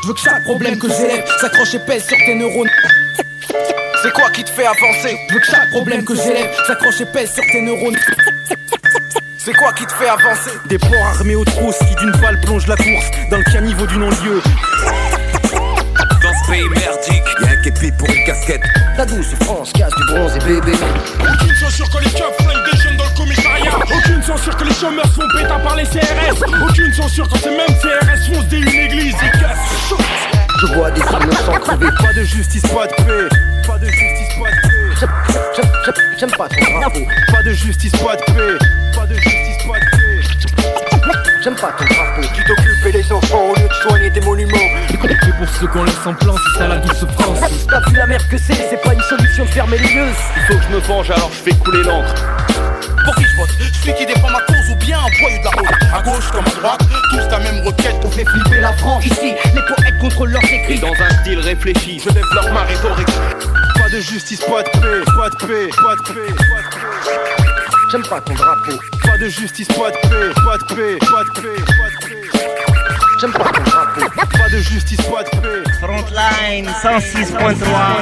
veux que chaque problème que j'élève s'accroche et pèse sur tes neurones. C'est quoi qui te fait avancer? Je veux que chaque problème que j'élève s'accroche et pèse sur tes neurones. C'est quoi qui te fait avancer? Des porcs armés aux trousses qui d'une balle plongent la course dans le caniveau du non-lieu. Dans ce pays merdique, y'a un képi pour une casquette. La douce France casse du bronze et bébé. Aucune censure quand les keufs flinguent des jeunes dans le commissariat. Aucune censure que les chômeurs se font péter par les CRS. Aucune censure quand ces mêmes CRS foncent des une église et cassent. Je vois des innocents crever. Pas de justice, pas de paix. Pas de justice, pas de paix. J'aime pas ton drapeau. Pas de justice, pas de paix. Pas de justice, pas de paix. J'aime pas ton drapeau. Qui t'occupe les enfants au lieu de soigner des monuments. Et pour ceux qu'on laisse en plan, c'est ça la douce France. T'as vu la merde que c'est pas une solution de fermer les yeux. Il faut que je me venge alors je fais couler l'encre. Pour qui je vote? Celui qui défend ma cause ou bien un voyou de la route? À gauche comme à droite, tous la même requête. On fait flipper la France. Ici, les poètes contrôlent leurs Et écrits. dans un style réfléchi, je développe ma rhétorique. Pas de justice, pas de paix. Pas de paix, pas de paix, pas de paix. J'aime pas ton drapeau. Pas de justice, pas de paix. Pas de paix, pas de paix, pas de paix. J'aime pas ton drapeau. Pas de justice, pas de paix. Frontline 106.3.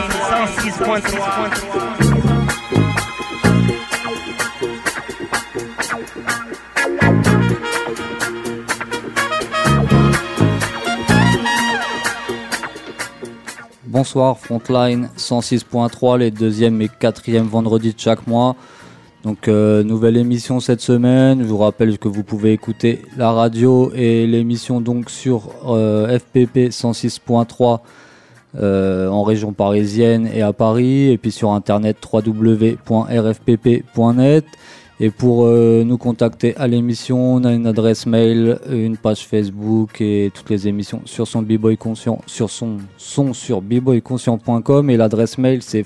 106.3. Bonsoir, Frontline 106.3, les deuxième et quatrième vendredis de chaque mois. Donc nouvelle émission cette semaine. Je vous rappelle que vous pouvez écouter la radio et l'émission donc sur FPP 106.3 en région parisienne et à Paris, et puis sur internet www.rfpp.net. Et pour nous contacter à l'émission, on a une adresse mail, une page Facebook et toutes les émissions sur son B-Boy Conscient, sur son sur bboyconscient.com, et l'adresse mail c'est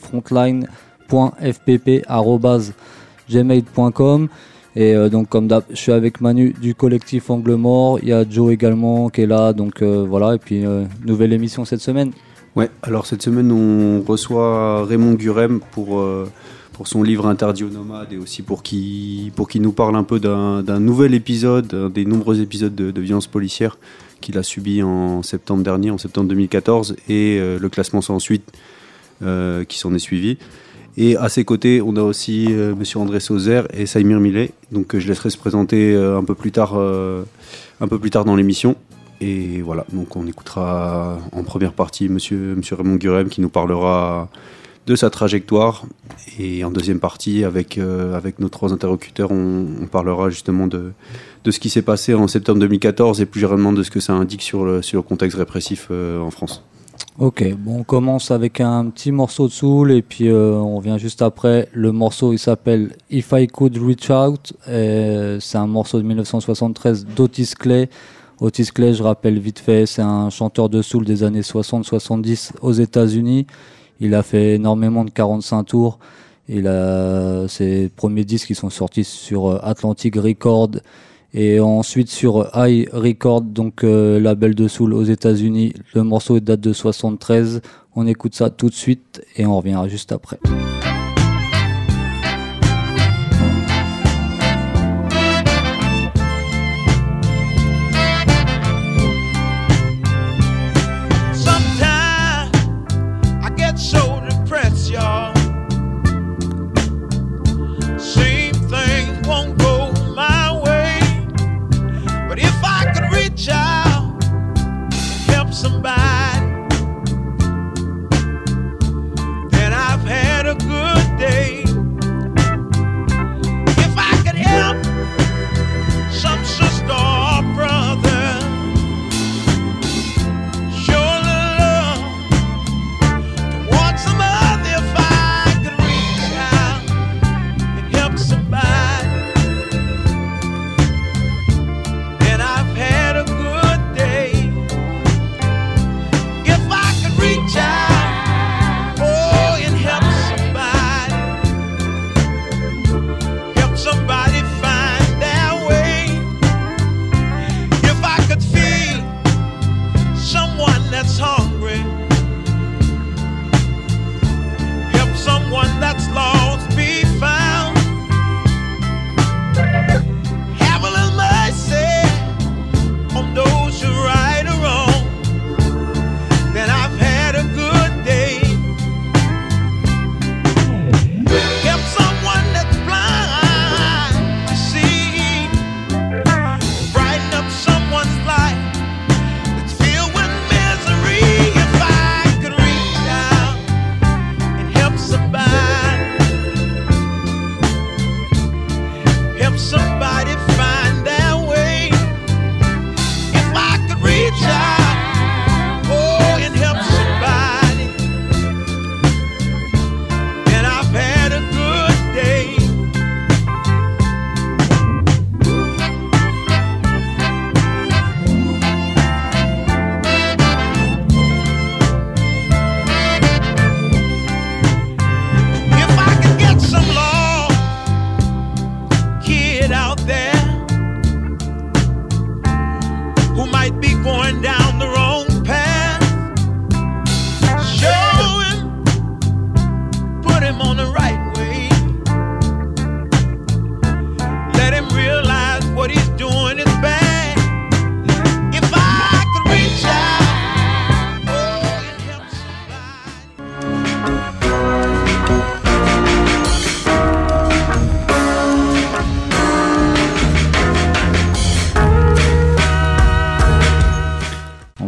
frontline.fpp@gmail.com. Et donc comme d'hab, je suis avec Manu du collectif Angle Mort, il y a Joe également qui est là, donc voilà, et puis nouvelle émission cette semaine. Ouais, alors cette semaine on reçoit Raymond Gurem pour son livre Interdit aux nomades, et aussi pour qu'il nous parle un peu d'un nouvel épisode, des nombreux épisodes de violences policières qu'il a subi en septembre dernier, en septembre 2014, et le classement sans suite qui s'en est suivi. Et à ses côtés, on a aussi monsieur André Sauzer et Saïmir Millet, donc je laisserai se présenter un peu plus tard dans l'émission. Et voilà, donc on écoutera en première partie monsieur Raymond Gurem qui nous parlera de sa trajectoire, et en deuxième partie avec nos trois interlocuteurs on parlera justement de ce qui s'est passé en septembre 2014 et plus généralement de ce que ça indique sur le contexte répressif en France. Ok, bon, on commence avec un petit morceau de soul, et puis on vient juste après. Le morceau il s'appelle If I Could Reach Out, c'est un morceau de 1973 d'Otis Clay. Otis Clay, je rappelle vite fait, c'est un chanteur de soul des années 60-70 aux États-Unis. Il a fait énormément de 45 tours. Ses premiers disques qui sont sortis sur Atlantic Records et ensuite sur High Records, donc label de soul aux États-Unis. Le morceau date de 73. On écoute ça tout de suite et on reviendra juste après. Somebody, then I've had a good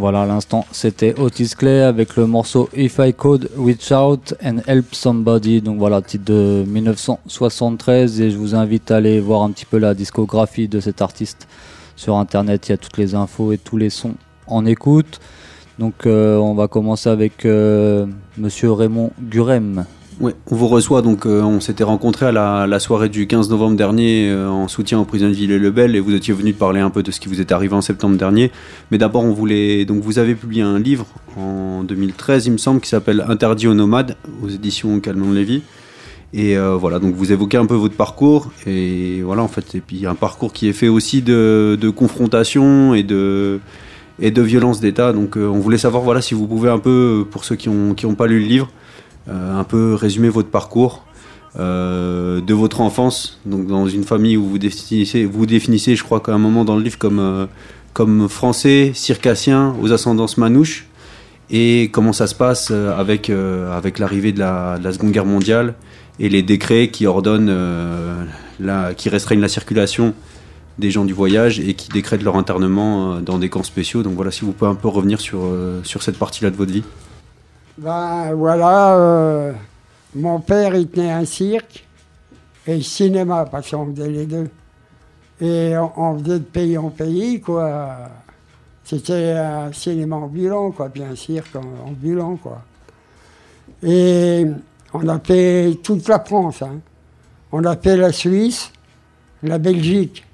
Voilà, à l'instant, c'était Otis Clay avec le morceau If I Could Reach Out and Help Somebody. Donc voilà, titre de 1973, et je vous invite à aller voir un petit peu la discographie de cet artiste sur internet. Il y a toutes les infos et tous les sons en écoute. Donc on va commencer avec monsieur Raymond Gurem. Ouais, on vous reçoit, donc on s'était rencontrés à la soirée du 15 novembre dernier en soutien aux prisonniers de Villers-le-Bel, et vous étiez venu parler un peu de ce qui vous est arrivé en septembre dernier. Mais d'abord, donc vous avez publié un livre en 2013, il me semble, qui s'appelle Interdit aux nomades, aux éditions Calmont-Lévy. Et voilà, donc vous évoquez un peu votre parcours, et voilà, en fait, et puis un parcours qui est fait aussi de confrontation et de violence d'État. Donc on voulait savoir, voilà, si vous pouvez un peu, pour ceux qui ont pas lu le livre, un peu résumer votre parcours de votre enfance, donc dans une famille où vous définissez, je crois qu'à un moment dans le livre, comme français, circassien, aux ascendances manouches, et comment ça se passe avec l'arrivée de la Seconde Guerre mondiale et les décrets qui ordonnent, qui restreignent la circulation des gens du voyage et qui décrètent leur internement dans des camps spéciaux. Donc voilà, si vous pouvez un peu revenir sur cette partie-là de votre vie. Ben voilà, mon père il tenait un cirque et le cinéma, parce qu'on faisait les deux. Et on faisait de pays en pays, quoi. C'était un cinéma ambulant, quoi, puis un cirque ambulant, quoi. Et on a fait toute la France, hein. On a fait la Suisse, la Belgique.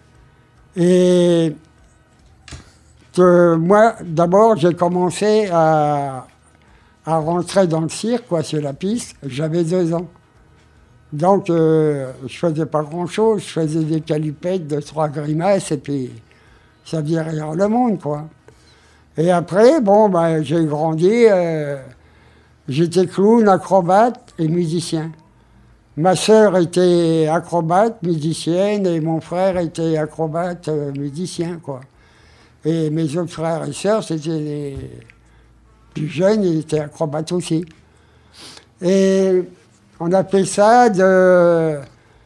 Et moi, d'abord, j'ai commencé à rentrer dans le cirque, quoi, sur la piste. J'avais 2 ans. Donc, je faisais pas grand-chose. Je faisais des calipettes, 2-3 grimaces, et puis ça faisait rire le monde, quoi. Et après, bon, ben, j'ai grandi. J'étais clown, acrobate et musicien. Ma sœur était acrobate, musicienne, et mon frère était acrobate, musicien, quoi. Et mes autres frères et sœurs, c'était les plus jeunes, ils étaient acrobates aussi. Et on a fait ça de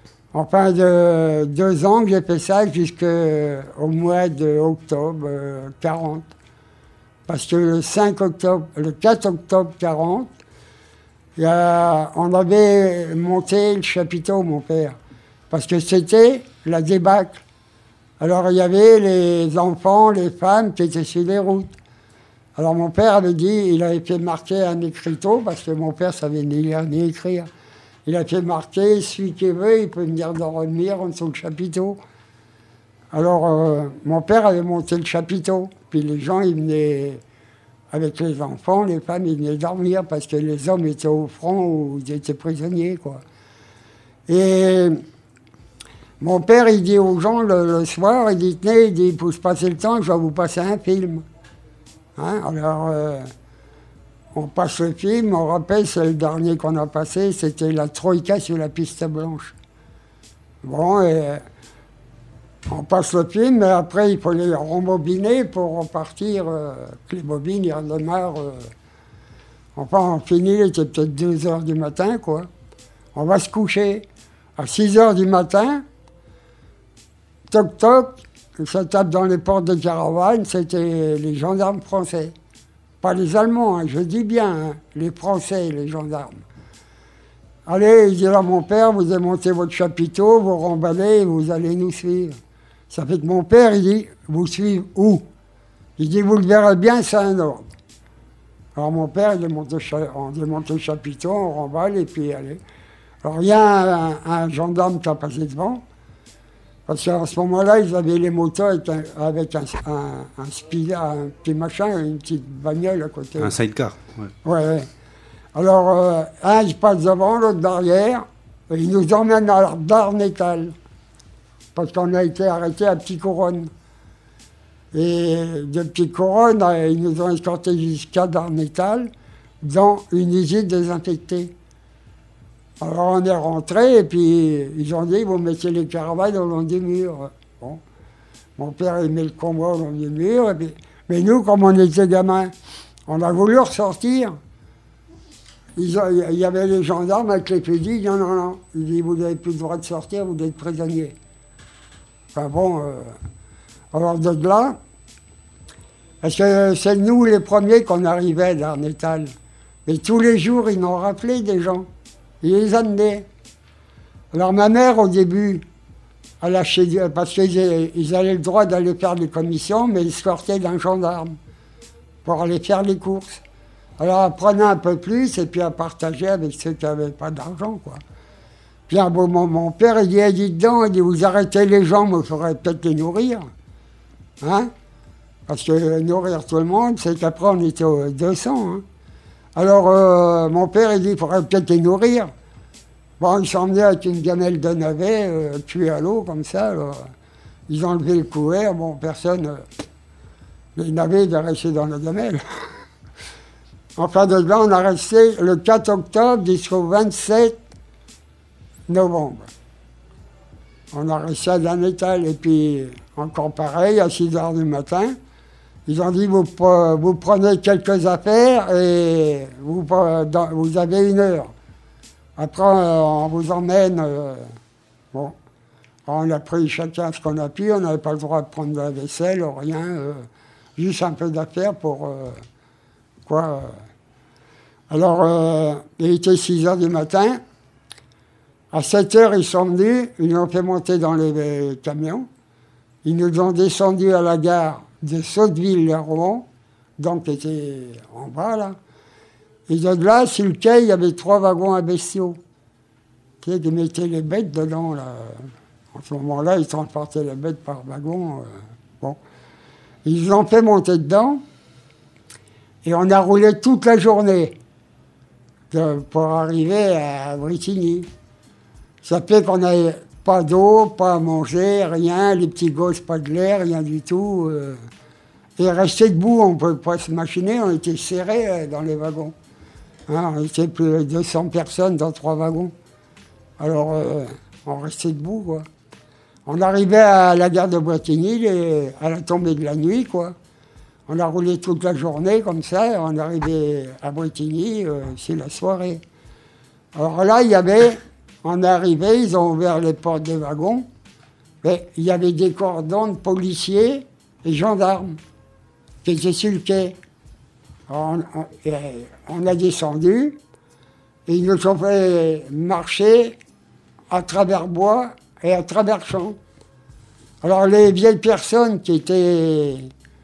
2 ans que j'ai fait ça jusqu'au mois d'octobre 40. Parce que le 4 octobre 40, on avait monté le chapiteau, mon père. Parce que c'était la débâcle. Alors il y avait les enfants, les femmes qui étaient sur les routes. Alors mon père avait dit, il avait fait marquer un écriteau, parce que mon père savait ni lire ni écrire. Il a fait marquer, celui qui veut, il peut venir dormir en dessous le chapiteau. Alors mon père avait monté le chapiteau, puis les gens, ils venaient avec les enfants, les femmes, ils venaient dormir, parce que les hommes étaient au front ou ils étaient prisonniers, quoi. Et mon père, il dit aux gens le soir, il dit, tenez, il dit, pour se passer le temps, je vais vous passer un film. Hein, alors, on passe le film, on rappelle, c'est le dernier qu'on a passé, c'était la Troïka sur la piste blanche. Bon, et on passe le film, mais après, il faut les rembobiner pour repartir, que les bobines, ils redémarrent. Enfin, on finit, il était peut-être 2h du matin, quoi. On va se coucher. À 6h du matin, toc toc, ça tape dans les portes de caravane, c'était les gendarmes français. Pas les Allemands, hein, je dis bien, hein, les Français, les gendarmes. Allez, il dit là, mon père, vous démontez votre chapiteau, vous remballez, vous allez nous suivre. Ça fait que mon père, il dit, vous suivez où? Il dit, vous le verrez bien, c'est un ordre. Alors mon père, on démonte le chapiteau, on remballe, et puis allez. Alors il y a un gendarme qui a passé devant, parce qu'à ce moment-là, ils avaient les motos avec un speeder, un petit machin, une petite bagnole à côté. Un sidecar, ouais. Ouais. Alors, un, il passe devant, l'autre derrière, et il nous emmène à Darnétal, parce qu'on a été arrêtés à Petit-Couronne. Et de Petit-Couronne, ils nous ont escortés jusqu'à Darnétal, dans une usine désinfectée. Alors on est rentré et puis ils ont dit, vous mettez les caravanes au long du mur. Bon. Mon père il met le combat au long du mur. Et puis, mais nous, comme on était gamins, on a voulu ressortir. Il y avait les gendarmes avec les fusils, il dit non. Il dit, vous n'avez plus le droit de sortir, vous êtes prisonnier. Enfin bon, alors de là, Parce que c'est nous les premiers qu'on arrivait à Darnétal. Mais tous les jours, ils nous rappelaient des gens. Ils les amenaient. Alors ma mère, au début, elle achetait, parce qu'ils avaient le droit d'aller faire des commissions, mais ils sortaient d'un gendarme pour aller faire les courses. Alors elle prenait un peu plus et puis elle partageait avec ceux qui n'avaient pas d'argent, quoi. Puis à un moment, mon père, il dit dedans, il dit, vous arrêtez les gens, mais il faudrait peut-être les nourrir. Hein? Parce que nourrir tout le monde, c'est qu'après on était 200. Hein? Alors mon père, il dit, il faudrait peut-être les nourrir. Bon, ils s'emmenaient avec une gamelle de navet, tuée à l'eau, comme ça. Alors, ils enlevaient le couvert, bon, personne... les navets devaient rester dans la gamelle. Enfin, de là, on a resté le 4 octobre jusqu'au 27 novembre. On a resté à Darnétal, et puis encore pareil, à 6 h du matin. Ils ont dit, vous prenez quelques affaires et vous avez 1 heure. Après, on vous emmène. Bon, on a pris chacun ce qu'on a pu. On n'avait pas le droit de prendre de la vaisselle, rien. Juste un peu d'affaires pour. Quoi. Alors, il était 6 h du matin. À 7 h, ils sont venus. Ils nous ont fait monter dans les camions. Ils nous ont descendus à la gare de Sotteville-les-Rouen, donc qui était en bas, là. Et de là, sur le quai, il y avait 3 wagons à bestiaux. Qui mettaient les bêtes dedans, là. En ce moment-là, ils transportaient les bêtes par wagon. Bon. Ils nous ont fait monter dedans. Et on a roulé toute la journée pour arriver à Bretigny. Ça fait qu'on n'avait pas d'eau, pas à manger, rien. Les petits gosses, pas de l'air, rien du tout. Et rester debout, on ne pouvait pas se machiner. On était serrés dans les wagons. Hein, on était plus de 200 personnes dans 3 wagons. Alors, on restait debout, quoi. On arrivait à la gare de Bretigny à la tombée de la nuit, quoi. On a roulé toute la journée comme ça, on est arrivé à Bretigny, c'est la soirée. Alors là, on est arrivé, ils ont ouvert les portes des wagons, mais il y avait des cordons de policiers et gendarmes qui étaient sur le quai. Alors, on a descendu et ils nous ont fait marcher à travers bois et à travers champs. Alors les vieilles personnes qui étaient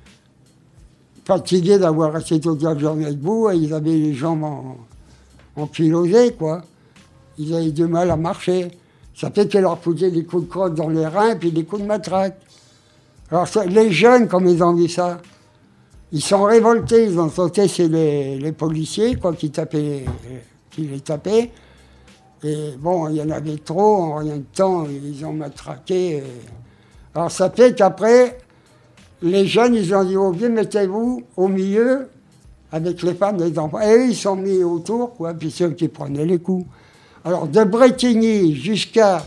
fatigués d'avoir resté toute la journée debout, et ils avaient les jambes empilosées, quoi. Ils avaient du mal à marcher. Ça fait qu'ils leur foutaient des coups de crosse dans les reins, puis des coups de matraque. Alors les jeunes, comme ils ont vu ça, ils sont révoltés, ils ont sauté chez les policiers, quoi, qui les tapaient. Et bon, il y en avait trop, en rien de temps, ils ont matraqué. Alors ça fait qu'après, les jeunes, ils ont dit, oh bien, mettez-vous au milieu avec les femmes et les enfants. Et eux, ils sont mis autour, quoi, puis ceux qui prenaient les coups. Alors, de Bretigny jusqu'à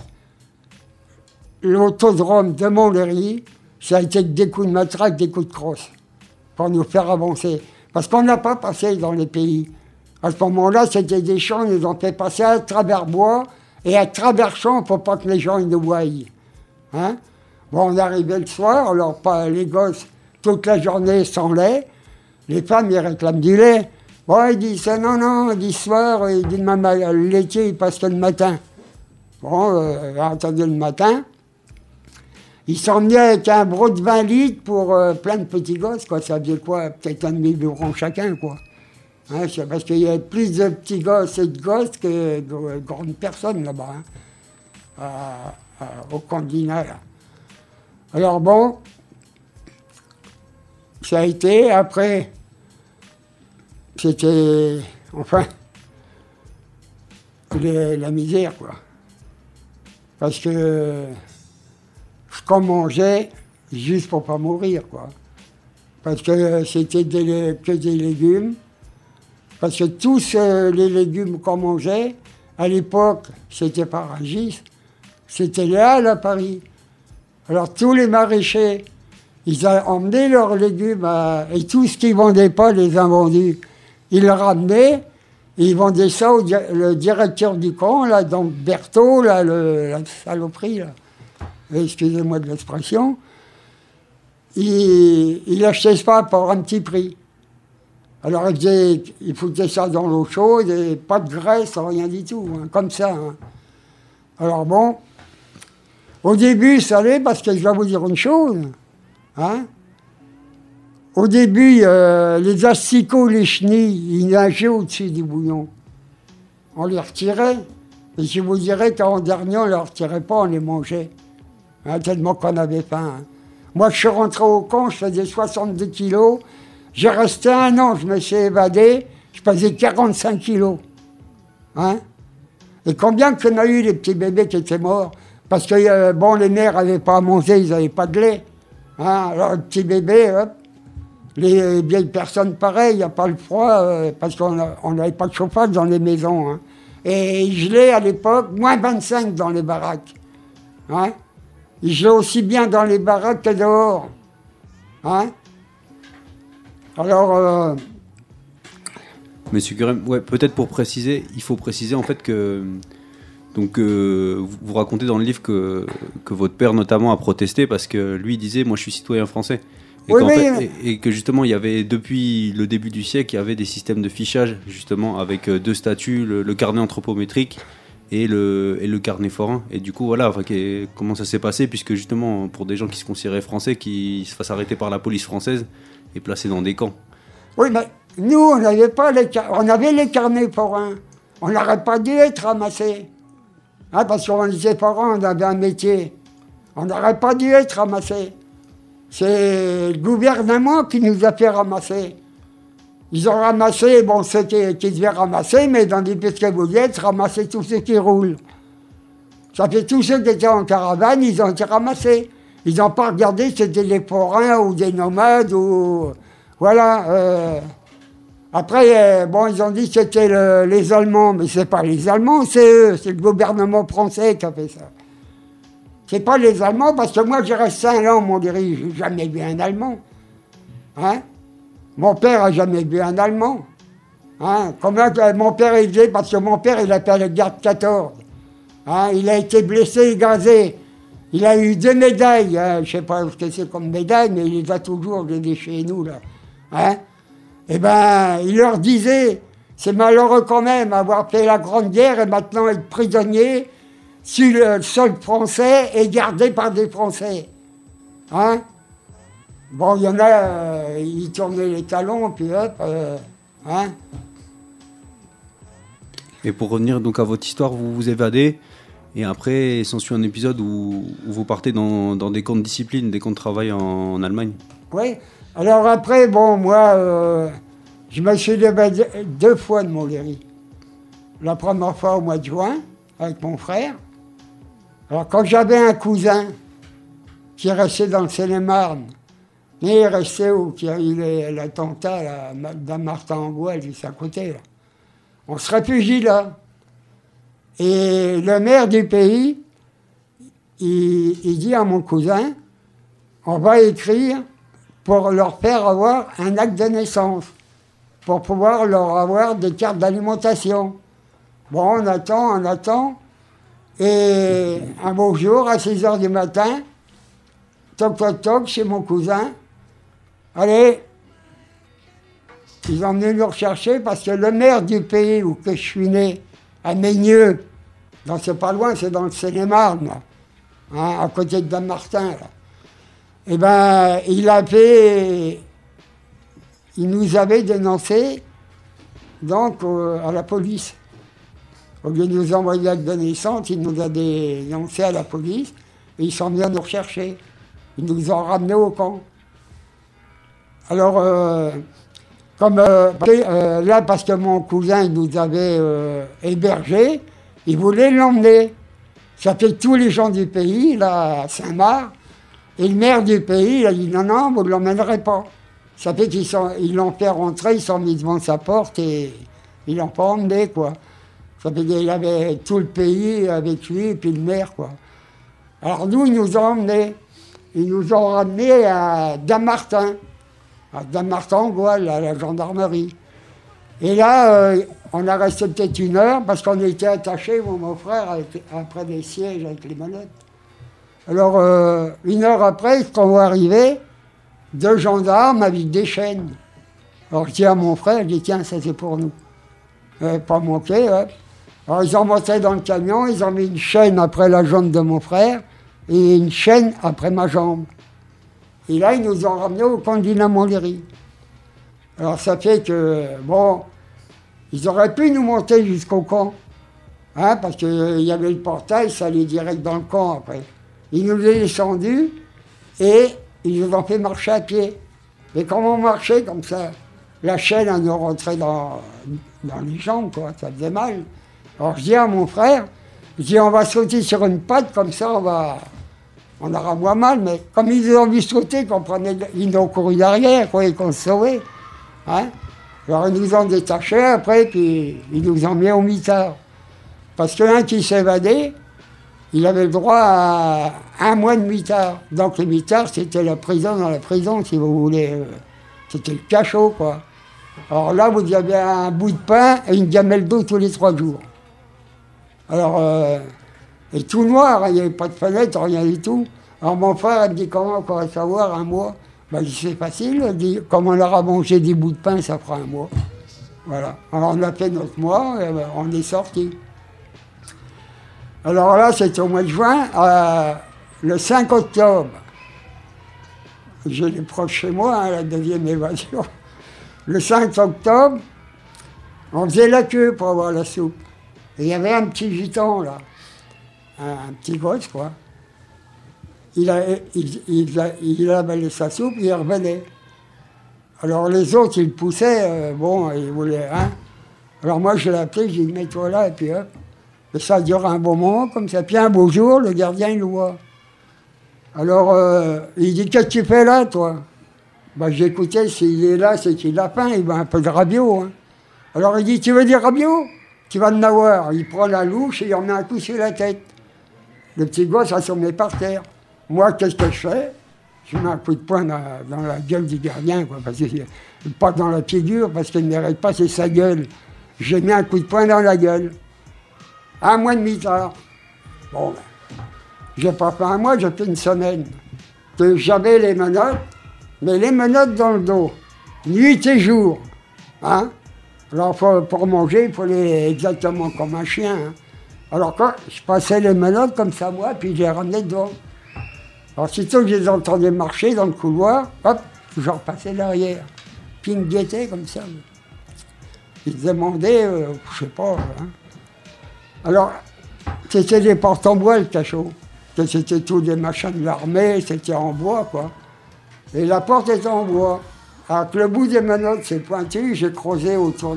l'autodrome de Montlhéry, ça a été des coups de matraque, des coups de crosse, pour nous faire avancer. Parce qu'on n'a pas passé dans les pays. À ce moment-là, c'était des champs, ils nous ont fait passer à travers bois et à travers champs pour pas que les gens ils nous voient. Hein? Bon, on arrivait le soir, alors pas les gosses, toute la journée sans lait. Les femmes, ils réclament du lait. Bon, ils disent, non, ils disent soir, ils disent, maman, le laitier, il passe que le matin. Bon, attendez le matin. Ils sont venus avec un broc de 20 litres pour plein de petits gosses, quoi. Ça faisait quoi? Peut-être 1 demi-biberon chacun, quoi. Hein, c'est parce qu'il y avait plus de petits gosses et de gosses que de grandes personnes là-bas, hein, au Condina, là. Alors bon, ça a été, après, c'était, enfin, la misère, quoi. Parce que ce qu'on mangeait, juste pour pas mourir, quoi. Parce que c'était que des légumes. Parce que tous les légumes qu'on mangeait, à l'époque, c'était pas Rungis, c'était les Halles à Paris. Alors tous les maraîchers, ils ont emmené leurs légumes et tout ce qu'ils ne vendaient pas, les ont vendus. Ils le ramenaient, et ils vendaient ça le directeur du camp, là, donc Berthaud, là, la saloperie, là. Excusez-moi de l'expression. il achetait ça pour un petit prix. Alors il foutait ça dans l'eau chaude, et pas de graisse, rien du tout, hein, comme ça. Hein. Alors bon, au début ça allait, parce que je vais vous dire une chose. Hein. Au début, les asticots, les chenilles, ils nageaient au-dessus du bouillon. On les retirait. Et je vous dirais qu'en dernier, on ne les retirait pas, on les mangeait. Hein, tellement qu'on avait faim. Hein. Moi, je suis rentré au camp, je faisais 62 kilos. J'ai resté 1 an, je me suis évadé, je pesais 45 kilos. Hein? Et combien qu'on a eu les petits bébés qui étaient morts? Parce que, bon, les mères n'avaient pas à manger, ils n'avaient pas de lait. Hein? Alors, les petits bébés, hop. Les vieilles personnes, pareil, il n'y a pas le froid, parce qu'on n'avait pas de chauffage dans les maisons. Hein. Et il gelait à l'époque, moins 25 dans les baraques. Hein. Il gelait aussi bien dans les baraques que dehors. Hein. Alors... Monsieur Gurem, ouais, peut-être pour préciser, il faut préciser en fait que... Donc, vous racontez dans le livre que votre père notamment a protesté parce que lui disait « moi je suis citoyen français ». Et, oui, et que justement, il y avait, depuis le début du siècle, il y avait des systèmes de fichage, justement, avec 2 statuts, le carnet anthropométrique et le carnet forain. Et du coup, voilà, enfin, comment ça s'est passé, puisque justement, pour des gens qui se considéraient français, qui se fassent arrêter par la police française et placés dans des camps. Oui, mais nous, on n'avait pas on avait les carnets forains. On n'aurait pas dû être ramassés. Hein, parce qu'on était forains, on avait un métier. On n'aurait pas dû être ramassés. C'est le gouvernement qui nous a fait ramasser. Ils ont ramassé, bon, ceux qui devaient ramasser, mais dans des petites boulettes, ramasser tous ceux qui roulent. Ça fait tous ceux qui étaient en caravane, ils ont été ramassés. Ils n'ont pas regardé si c'était des forains ou des nomades ou... Voilà. Après, bon, ils ont dit que c'était les Allemands, mais c'est pas les Allemands, c'est eux, c'est le gouvernement français qui a fait ça. C'est pas les Allemands, parce que moi, j'ai resté 5 ans, mon guéri, j'ai jamais vu un Allemand. Hein? Mon père a jamais vu un Allemand. Hein? Comment mon père il disait, parce que mon père, il a fait la guerre de 14. Hein? Il a été blessé et gazé. Il a eu 2 médailles. Hein? Je sais pas ce que c'est comme médaille, mais il les a toujours, je les ai chez nous, là. Hein? Eh ben, il leur disait, c'est malheureux quand même, avoir fait la Grande Guerre et maintenant être prisonnier sur le sol français et gardé par des Français. Hein? Bon, il y en a, ils tournaient les talons, puis hop, hein? Et pour revenir donc à votre histoire, vous vous évadez, et après s'ensuit un épisode où vous partez dans des camps de discipline, des camps de travail en Allemagne. Oui, alors après, bon, moi, je me suis évadé 2 fois de Montlhéry. La première fois au mois de juin, avec mon frère. Alors, quand j'avais un cousin qui est resté dans le Seine-et-Marne, mais il est resté où il y a eu l'attentat d'Amartin-en-Goual, juste à côté, là. On se réfugie là. Et le maire du pays, il dit à mon cousin, on va écrire pour leur faire avoir un acte de naissance, pour pouvoir leur avoir des cartes d'alimentation. Bon, on attend. Et un beau jour, à 6h du matin, toc, chez mon cousin. Allez, ils ont venu nous rechercher parce que le maire du pays où que je suis né, à Meigneux, c'est pas loin, c'est dans le Seine-et-Marne, là, hein, à côté de Dammartin, là. Eh ben, il nous avait dénoncé, donc, à la police. Au lieu de nous envoyer l'acte de naissance, il nous a dénoncé à la police, et ils sont venus nous rechercher. Ils nous ont ramenés au camp. Alors, là, parce que mon cousin il nous avait hébergés, il voulait l'emmener. Ça fait tous les gens du pays, là, à Saint-Marc, et le maire du pays, il a dit non, vous ne l'emmènerez pas. Ça fait qu'ils l'ont fait rentrer, ils sont mis devant sa porte et ils l'ont pas emmené, quoi. Ça fait qu'il avait tout le pays avec lui, et puis le maire, quoi. Alors nous, ils nous ont emmenés. Ils nous ont ramenés à Dammartin, en Goual, à la gendarmerie. Et là, on a resté peut-être 1 heure, parce qu'on était attachés, mon frère, après des sièges avec les menottes. Alors, 1 heure après, quand on est arrivé, 2 gendarmes avec des chaînes. Alors je dis à mon frère, je dis tiens, ça c'est pour nous. Pas manqué, ouais. Alors ils ont monté dans le camion, ils ont mis une chaîne après la jambe de mon frère et une chaîne après ma jambe. Et là, ils nous ont ramenés au camp de Montlhéry. Alors ça fait que, bon, ils auraient pu nous monter jusqu'au camp, hein, parce qu'il y avait le portail, ça allait direct dans le camp après. Ils nous ont descendus et ils nous ont fait marcher à pied. Mais comment on marchait comme ça? La chaîne, elle nous rentrait dans les jambes, quoi, ça faisait mal. Alors je dis à mon frère, je dis on va sauter sur une patte, comme ça on aura moins mal, mais comme ils ont vu sauter, ils ont couru derrière, quoi, et qu'on se sauvait. Hein? Alors ils nous ont détachés après, puis ils nous ont mis au mitard. Parce qu'un qui s'évadait, il avait le droit à 1 mois de mitard. Donc le mitard, c'était la prison dans la prison, si vous voulez. C'était le cachot, quoi. Alors là, vous aviez un bout de pain et une gamelle d'eau tous les 3 jours. Alors, et tout noir, il n'y avait pas de fenêtre, rien du tout. Alors mon frère, il me dit, comment on va savoir 1 mois? Ben, c'est facile, il dit, comme on aura mangé des bouts de pain, ça fera 1 mois. Voilà. Alors on a fait notre mois, et ben, on est sortis. Alors là, c'était au mois de juin, le 5 octobre. J'ai les preuves chez moi, hein, la 2e évasion. Le 5 octobre, on faisait la queue pour avoir la soupe. Et il y avait un petit gitan, là, un petit gosse, quoi. Il avalait sa soupe, il revenait. Alors les autres, ils le poussaient, bon, ils voulaient, hein. Alors moi, je l'ai appelé, j'ai dit, mets-toi là, et puis hop. Et ça dure un bon moment, comme ça. Puis un beau jour, le gardien, il le voit. Alors, il dit, qu'est-ce que tu fais là, toi? Ben, j'écoutais, s'il est là, c'est qu'il a faim, il veut un peu de rabiot, hein. Alors il dit, tu veux dire rabiot? Tu vas en avoir. Il prend la louche et il en met un coup sur la tête. Le petit gosse, ça se met par terre. Moi, qu'est-ce que je fais? Je mets un coup de poing dans la gueule du gardien, quoi, parce que, pas dans la figure, parce qu'il ne mérite pas, c'est sa gueule. J'ai mis un coup de poing dans la gueule. 1 mois de mitard. Bon, ben, j'ai pas fait 1 mois, j'ai fait 1 semaine. Que j'avais les menottes, mais les menottes dans le dos, nuit et jour. Hein? Alors, pour manger, il faut les exactement comme un chien. Hein? Alors, quand je passais les menottes comme ça, moi, puis je les ramenais devant. Alors, sitôt que je les entendais marcher dans le couloir, hop, je repassais derrière. Puis ils me guettaient comme ça. Ils se demandaient, je sais pas. Hein? Alors, c'était des portes en bois, le cachot. C'était tous des machins de l'armée, c'était en bois, quoi. Et la porte était en bois. Avec le bout des menottes, c'est pointu, j'ai creusé autour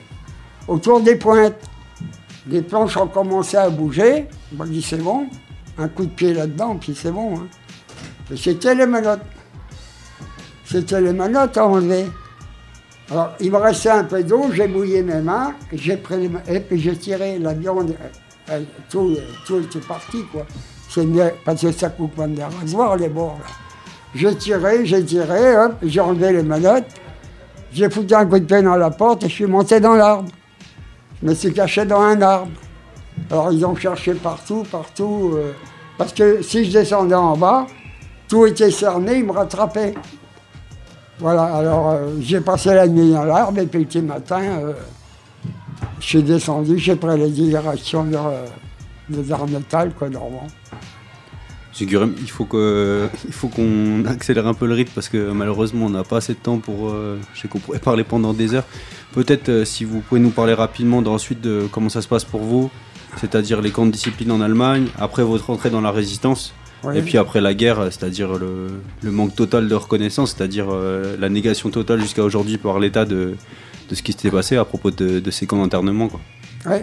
des pointes. Les planches ont commencé à bouger. Moi, je dis, c'est bon. Un coup de pied là-dedans, puis c'est bon. Hein. Et c'était les menottes. C'était les menottes à enlever. Alors, il me restait un peu d'eau, j'ai mouillé mes mains, j'ai pris et puis j'ai tiré la viande, tout était parti, quoi. C'est mieux, parce que ça coupe comme des rasoirs, les bords, là. J'ai tiré, hop, j'ai enlevé les menottes, j'ai foutu un coup de pied dans la porte et je suis monté dans l'arbre. Je me suis caché dans un arbre. Alors, ils ont cherché partout, parce que si je descendais en bas, tout était cerné, ils me rattrapaient. Voilà, alors j'ai passé la nuit dans l'arbre et puis le petit matin, je suis descendu, j'ai pris les directions de Darnétal, quoi, normalement. Monsieur Gurem, il faut qu'on accélère un peu le rythme parce que malheureusement on n'a pas assez de temps pour. Je sais qu'on pourrait parler pendant des heures. Peut-être si vous pouvez nous parler rapidement ensuite de comment ça se passe pour vous, c'est-à-dire les camps de discipline en Allemagne, après votre entrée dans la résistance. Oui. Et puis après la guerre, c'est-à-dire le manque total de reconnaissance, c'est-à-dire la négation totale jusqu'à aujourd'hui par l'État de ce qui s'était passé à propos de ces camps d'internement, quoi. Oui,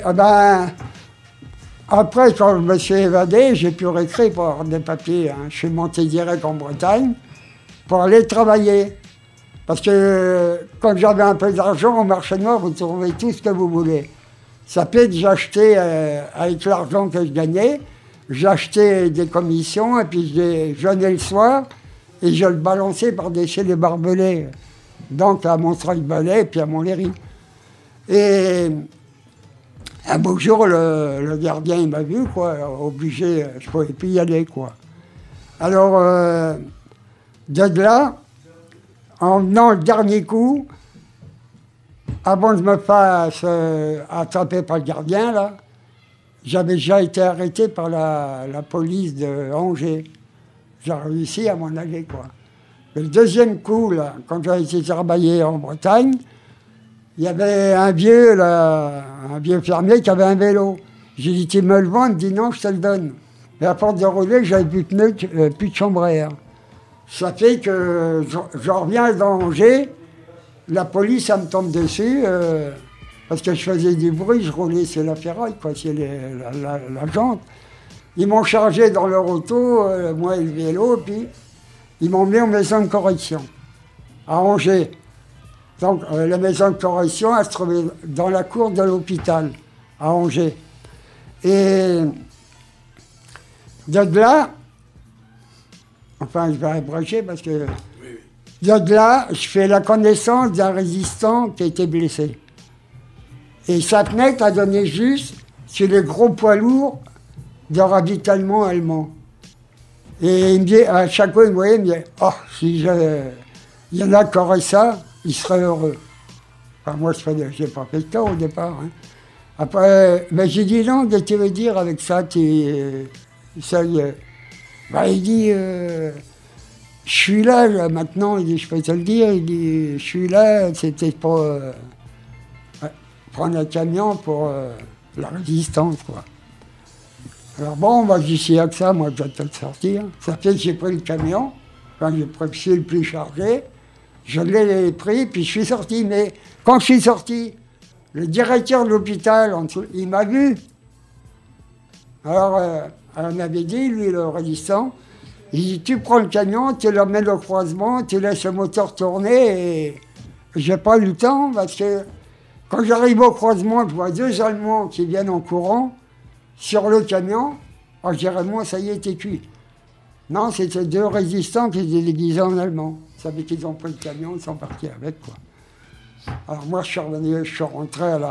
après, quand je me suis évadé, j'ai pu réécrire pour avoir des papiers. Hein. Je suis monté direct en Bretagne pour aller travailler. Parce que quand j'avais un peu d'argent au marché noir, vous trouvez tout ce que vous voulez. Ça fait que j'achetais, avec l'argent que je gagnais, j'achetais des commissions et puis je jeûnais le soir et je le balançais par-dessus les barbelés. Donc à Montreuil-Bellay et puis à Montlhéry. Et un beau jour, le gardien il m'a vu, quoi, obligé, je ne pouvais plus y aller, quoi. Alors, de là, en venant le dernier coup, avant que je me fasse attraper par le gardien, là, j'avais déjà été arrêté par la police de Angers. J'ai réussi à m'en aller, quoi. Mais le deuxième coup, là, quand j'ai été travailler en Bretagne, il y avait un vieux fermier qui avait un vélo. J'ai dit, tu me le vends? Il me dit, non, je te le donne. Mais à force de rouler, j'avais plus de pneus, plus de chambre à air. Ça fait que je reviens d'Angers, la police, elle me tombe dessus, parce que je faisais du bruit, je roulais sur la ferraille, quoi, sur la jante. Ils m'ont chargé dans leur auto, moi et le vélo, puis ils m'ont mis en maison de correction, à Angers. Donc la maison de correction, elle se trouvait dans la cour de l'hôpital, à Angers. Et de là, enfin je vais abréger parce que... De là, je fais la connaissance d'un résistant qui a été blessé. Et sa fenêtre a donné juste sur les gros poids lourds de ravitaillement allemand. Et il me dit, à chaque fois, il me voyait, il me dit, oh, si il y en a qui auraient ça, ils seraient heureux. Enfin, moi, je n'ai pas fait le cas au départ. Hein. Après, mais j'ai dit, non, qu'est-ce que tu veux dire avec ça, ça y est. Ben, il dit, je suis là, maintenant, il dit, je peux te le dire, il dit, je suis là, c'était pour prendre un camion pour la résistance, quoi. Alors bon, moi, j'y suis avec ça, moi, je dois te le sortir. Ça fait que j'ai pris le camion, quand j'ai pris le plus chargé, je l'ai pris, puis je suis sorti. Mais quand je suis sorti, le directeur de l'hôpital, il m'a vu. Alors, on avait dit, lui, le résistant, il dit, tu prends le camion, tu l'emmènes au croisement, tu laisses le moteur tourner, et j'ai pas eu le temps, parce que quand j'arrive au croisement, je vois 2 Allemands qui viennent en courant, sur le camion, je dirais, moi, ça y est, t'es cuit. Non, c'était 2 résistants qui étaient déguisés en Allemands. Ils savaient qu'ils ont pris le camion, ils sont partis avec, quoi. Alors moi, je suis rentré à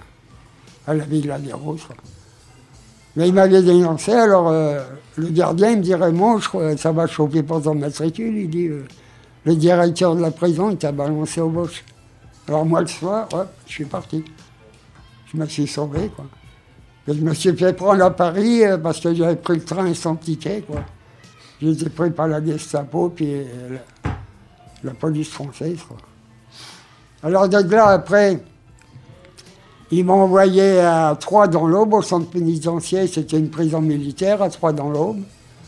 la Villa des Roses, quoi. Mais il m'avait dénoncé, alors le gardien, il me dit, Raymond, ça va chauffer pour ton matricule. Il dit, le directeur de la prison, il t'a balancé au boche. Alors moi, le soir, je suis parti. Je me suis sauvé, quoi. Et je me suis fait prendre à Paris parce que j'avais pris le train sans ticket, quoi. J'ai été pris par la Gestapo puis la police française, quoi. Alors de là, après, ils m'ont envoyé à Troyes-dans-l'Aube, au centre pénitentiaire. C'était une prison militaire à Troyes-dans-l'Aube.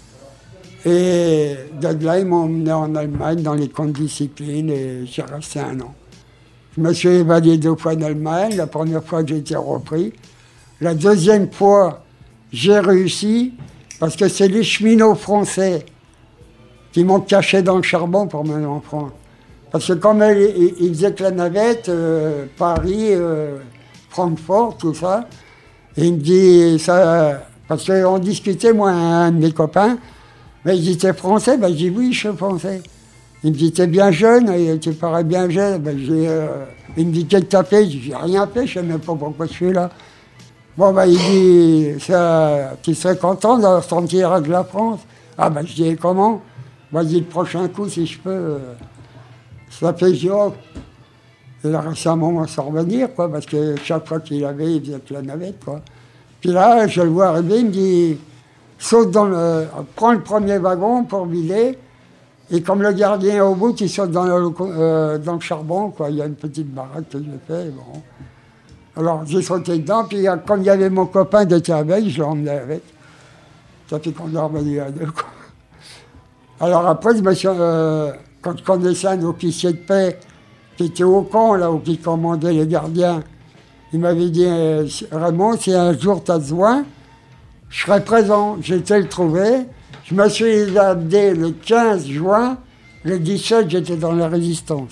Et de là, ils m'ont emmené en Allemagne dans les camps de discipline et j'ai resté 1 an. Je me suis évadé 2 fois en Allemagne. La première fois que j'ai été repris. La deuxième fois, j'ai réussi parce que c'est les cheminots français qui m'ont caché dans le charbon pour m'amener en France. Parce que comme ils faisaient que la navette, Paris, Francfort, tout ça, et il me dit ça, parce qu'on discutait, moi, un de mes copains, mais il était français, ben, je dis oui, je suis français. Il me dit, t'es bien jeune, et tu parais bien jeune. Ben, il me dit, qu'est-ce que t'as fait? Je dis, j'ai rien fait, je ne sais même pas pourquoi je suis là. Bon, ben, il dit, tu serais content de sortir avec la France? Ah, ben, je dis, comment? Vas-y, le prochain coup, si je peux. Ça fait, je dis, oh. Il a réussi à un moment à s'en revenir, quoi, parce que chaque fois qu'il avait, il faisait que la navette, quoi. Puis là, je le vois arriver, il me dit, saute prends le premier wagon pour vider, et comme le gardien est au bout, il saute dans le charbon, quoi. Il y a une petite baraque que j'ai fait, bon. Alors, j'ai sauté dedans, puis comme il y avait mon copain qui était avec, je l'ai emmené avec. Ça fait qu'on est revenu à 2, quoi. Alors après, quand je connaissais un officier de paix qui était au camp, là, où qui commandait les gardiens, il m'avait dit, Raymond, si un jour tu as besoin, je serai présent. J'étais le trouver. Je me suis évadé le 15 juin, le 17, j'étais dans la résistance.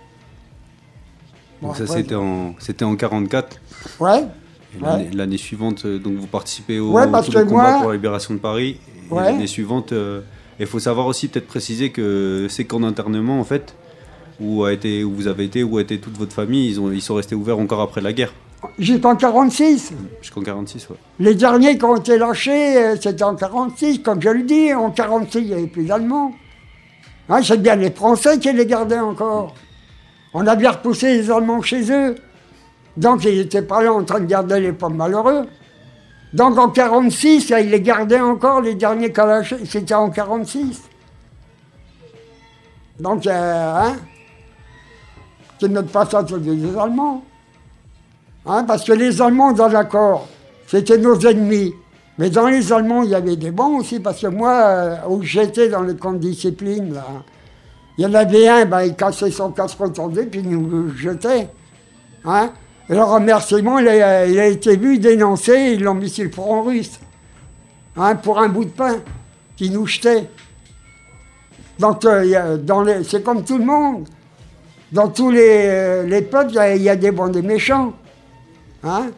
Bon, ça, après, c'était en 44. Ouais. L'année suivante, donc vous participez au combat pour la libération de Paris. Et l'année suivante, il faut savoir aussi, peut-être préciser que ces camps d'internement, en fait, où a été toute votre famille, ils sont restés ouverts encore après la guerre. Jusqu'en 46. Jusqu'en 46, ouais. Les derniers qui ont été lâchés, c'était en 46, comme je le dis. En 46, il n'y avait plus d'Allemands. Hein, c'est bien les Français qui les gardaient encore. On a bien repoussé les Allemands chez eux. Donc ils n'étaient pas là en train de garder les pauvres malheureux. Donc en 1946, ils les gardaient encore, les derniers Kalachnikovs, c'était en 1946. Donc, qu'ils ne mettent pas ça sur les Allemands. Hein, parce que les Allemands, dans l'accord, c'était nos ennemis. Mais dans les Allemands, il y avait des bons aussi, parce que moi, où j'étais dans les camps de discipline, là, il y en avait un, il cassait son casque retourné, puis il nous jetait. Hein. Et le remerciement, il a été vu, dénoncé, ils l'ont mis sur le front russe. Hein, pour un bout de pain qu'ils nous jetaient. Donc, c'est comme tout le monde. Dans tous les peuples, il y a des bons et des méchants. Hein?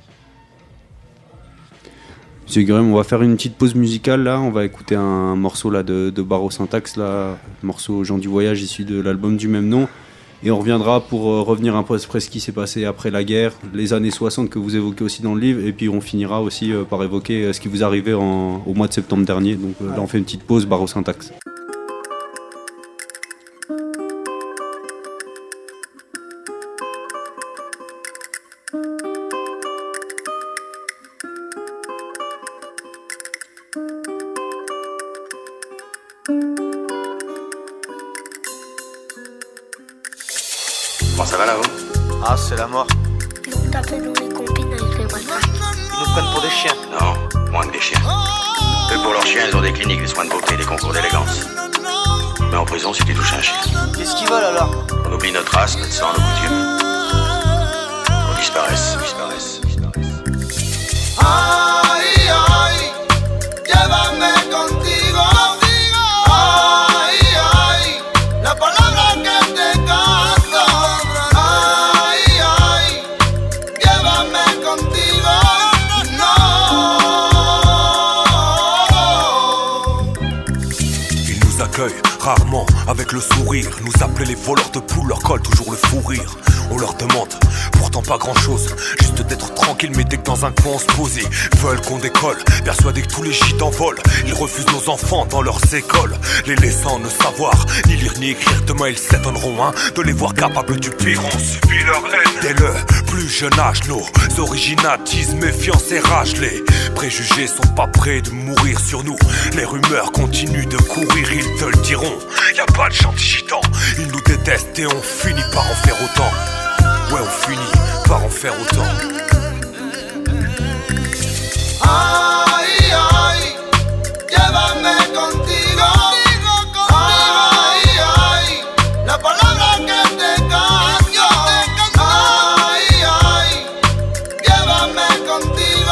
Monsieur Gurem, on va faire une petite pause musicale là. On va écouter un morceau là de Baro Syntax, là, morceau Gens du Voyage issu de l'album du même nom. Et on reviendra pour revenir un peu après ce qui s'est passé après la guerre, les années 60 que vous évoquez aussi dans le livre. Et puis on finira aussi par évoquer ce qui vous est arrivé au mois de septembre dernier. Donc là on fait une petite pause, Baro Syntax. Bon, ça va là, vous? Ah, c'est la mort. Nous t'appelons les compines avec les Wi-Fi. Ils nous prennent pour des chiens. Non, moins que des chiens. Eux, pour leurs chiens, ils ont des cliniques, des soins de beauté, des concours d'élégance. Mais en prison, si tu touches un chien. Qu'est-ce qu'ils veulent alors? On oublie notre race, notre sang, nos coutumes. On disparaisse. Ay, ay, llévame contigo. Ay, ay, la palabra que te canto. Ay, ay, llévame contigo. No. Ils nous accueillent rarement avec le sourire. Nous appeler les voleurs de poules leur colle toujours le fou rire. On leur demande pourtant pas grand chose, juste d'être tranquille, mais dès que dans un coin on se pose, ils veulent qu'on décolle, persuadés que tous les gitans volent. Ils refusent nos enfants dans leurs écoles, les laissant ne savoir ni lire ni écrire. Demain ils s'étonneront de les voir capables du pire. On subit leur haine dès le plus jeune âge. Nos originatismes, méfiance et rage. Les préjugés sont pas prêts de mourir sur nous. Les rumeurs continuent de courir, ils te le diront. Y a pas de gentil gitan, ils nous détestent et on finit par en faire autant. Ouais, on finit par en faire autant. Ay, ay, llévame contigo. Ay, ay, la palabra que te canto. Ay, ay, llévame contigo.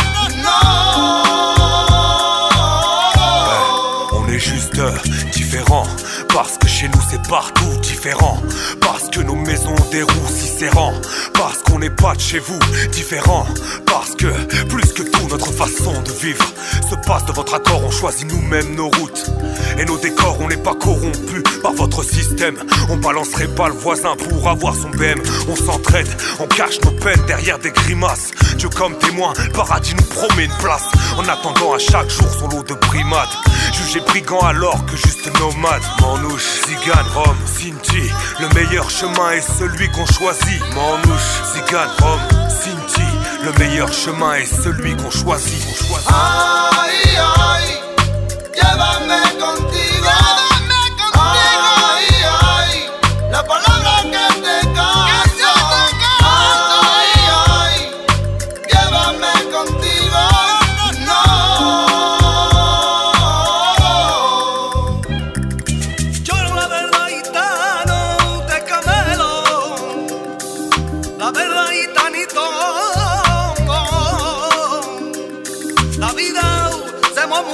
No. On est juste différents, parce que chez nous c'est partout différent. Parce que nos maisons ont des roues si serrants. Parce qu'on n'est pas de chez vous, différent. Parce que, plus que tout, notre façon de vivre se passe de votre accord, on choisit nous-mêmes nos routes. Et nos décors, on n'est pas corrompus par votre système. On balancerait pas le voisin pour avoir son BM. On s'entraide, on cache nos peines derrière des grimaces. Dieu comme témoin, le paradis nous promet une place. En attendant à chaque jour son lot de primades. Jugé brigand alors que juste nomade. Manouche, Zigane, Rome, Sinti. Le meilleur chemin est celui qu'on choisit. Manouche, Zigane, Rome, Sinti. Le meilleur chemin est celui qu'on choisit. Ay, ay, llévame contigo. Ay, ay, la palabra que te canto. Ay, ay, llévame contigo. No. Yo la verdad gitano te camelo, la verdad gitanito. La vida se mueve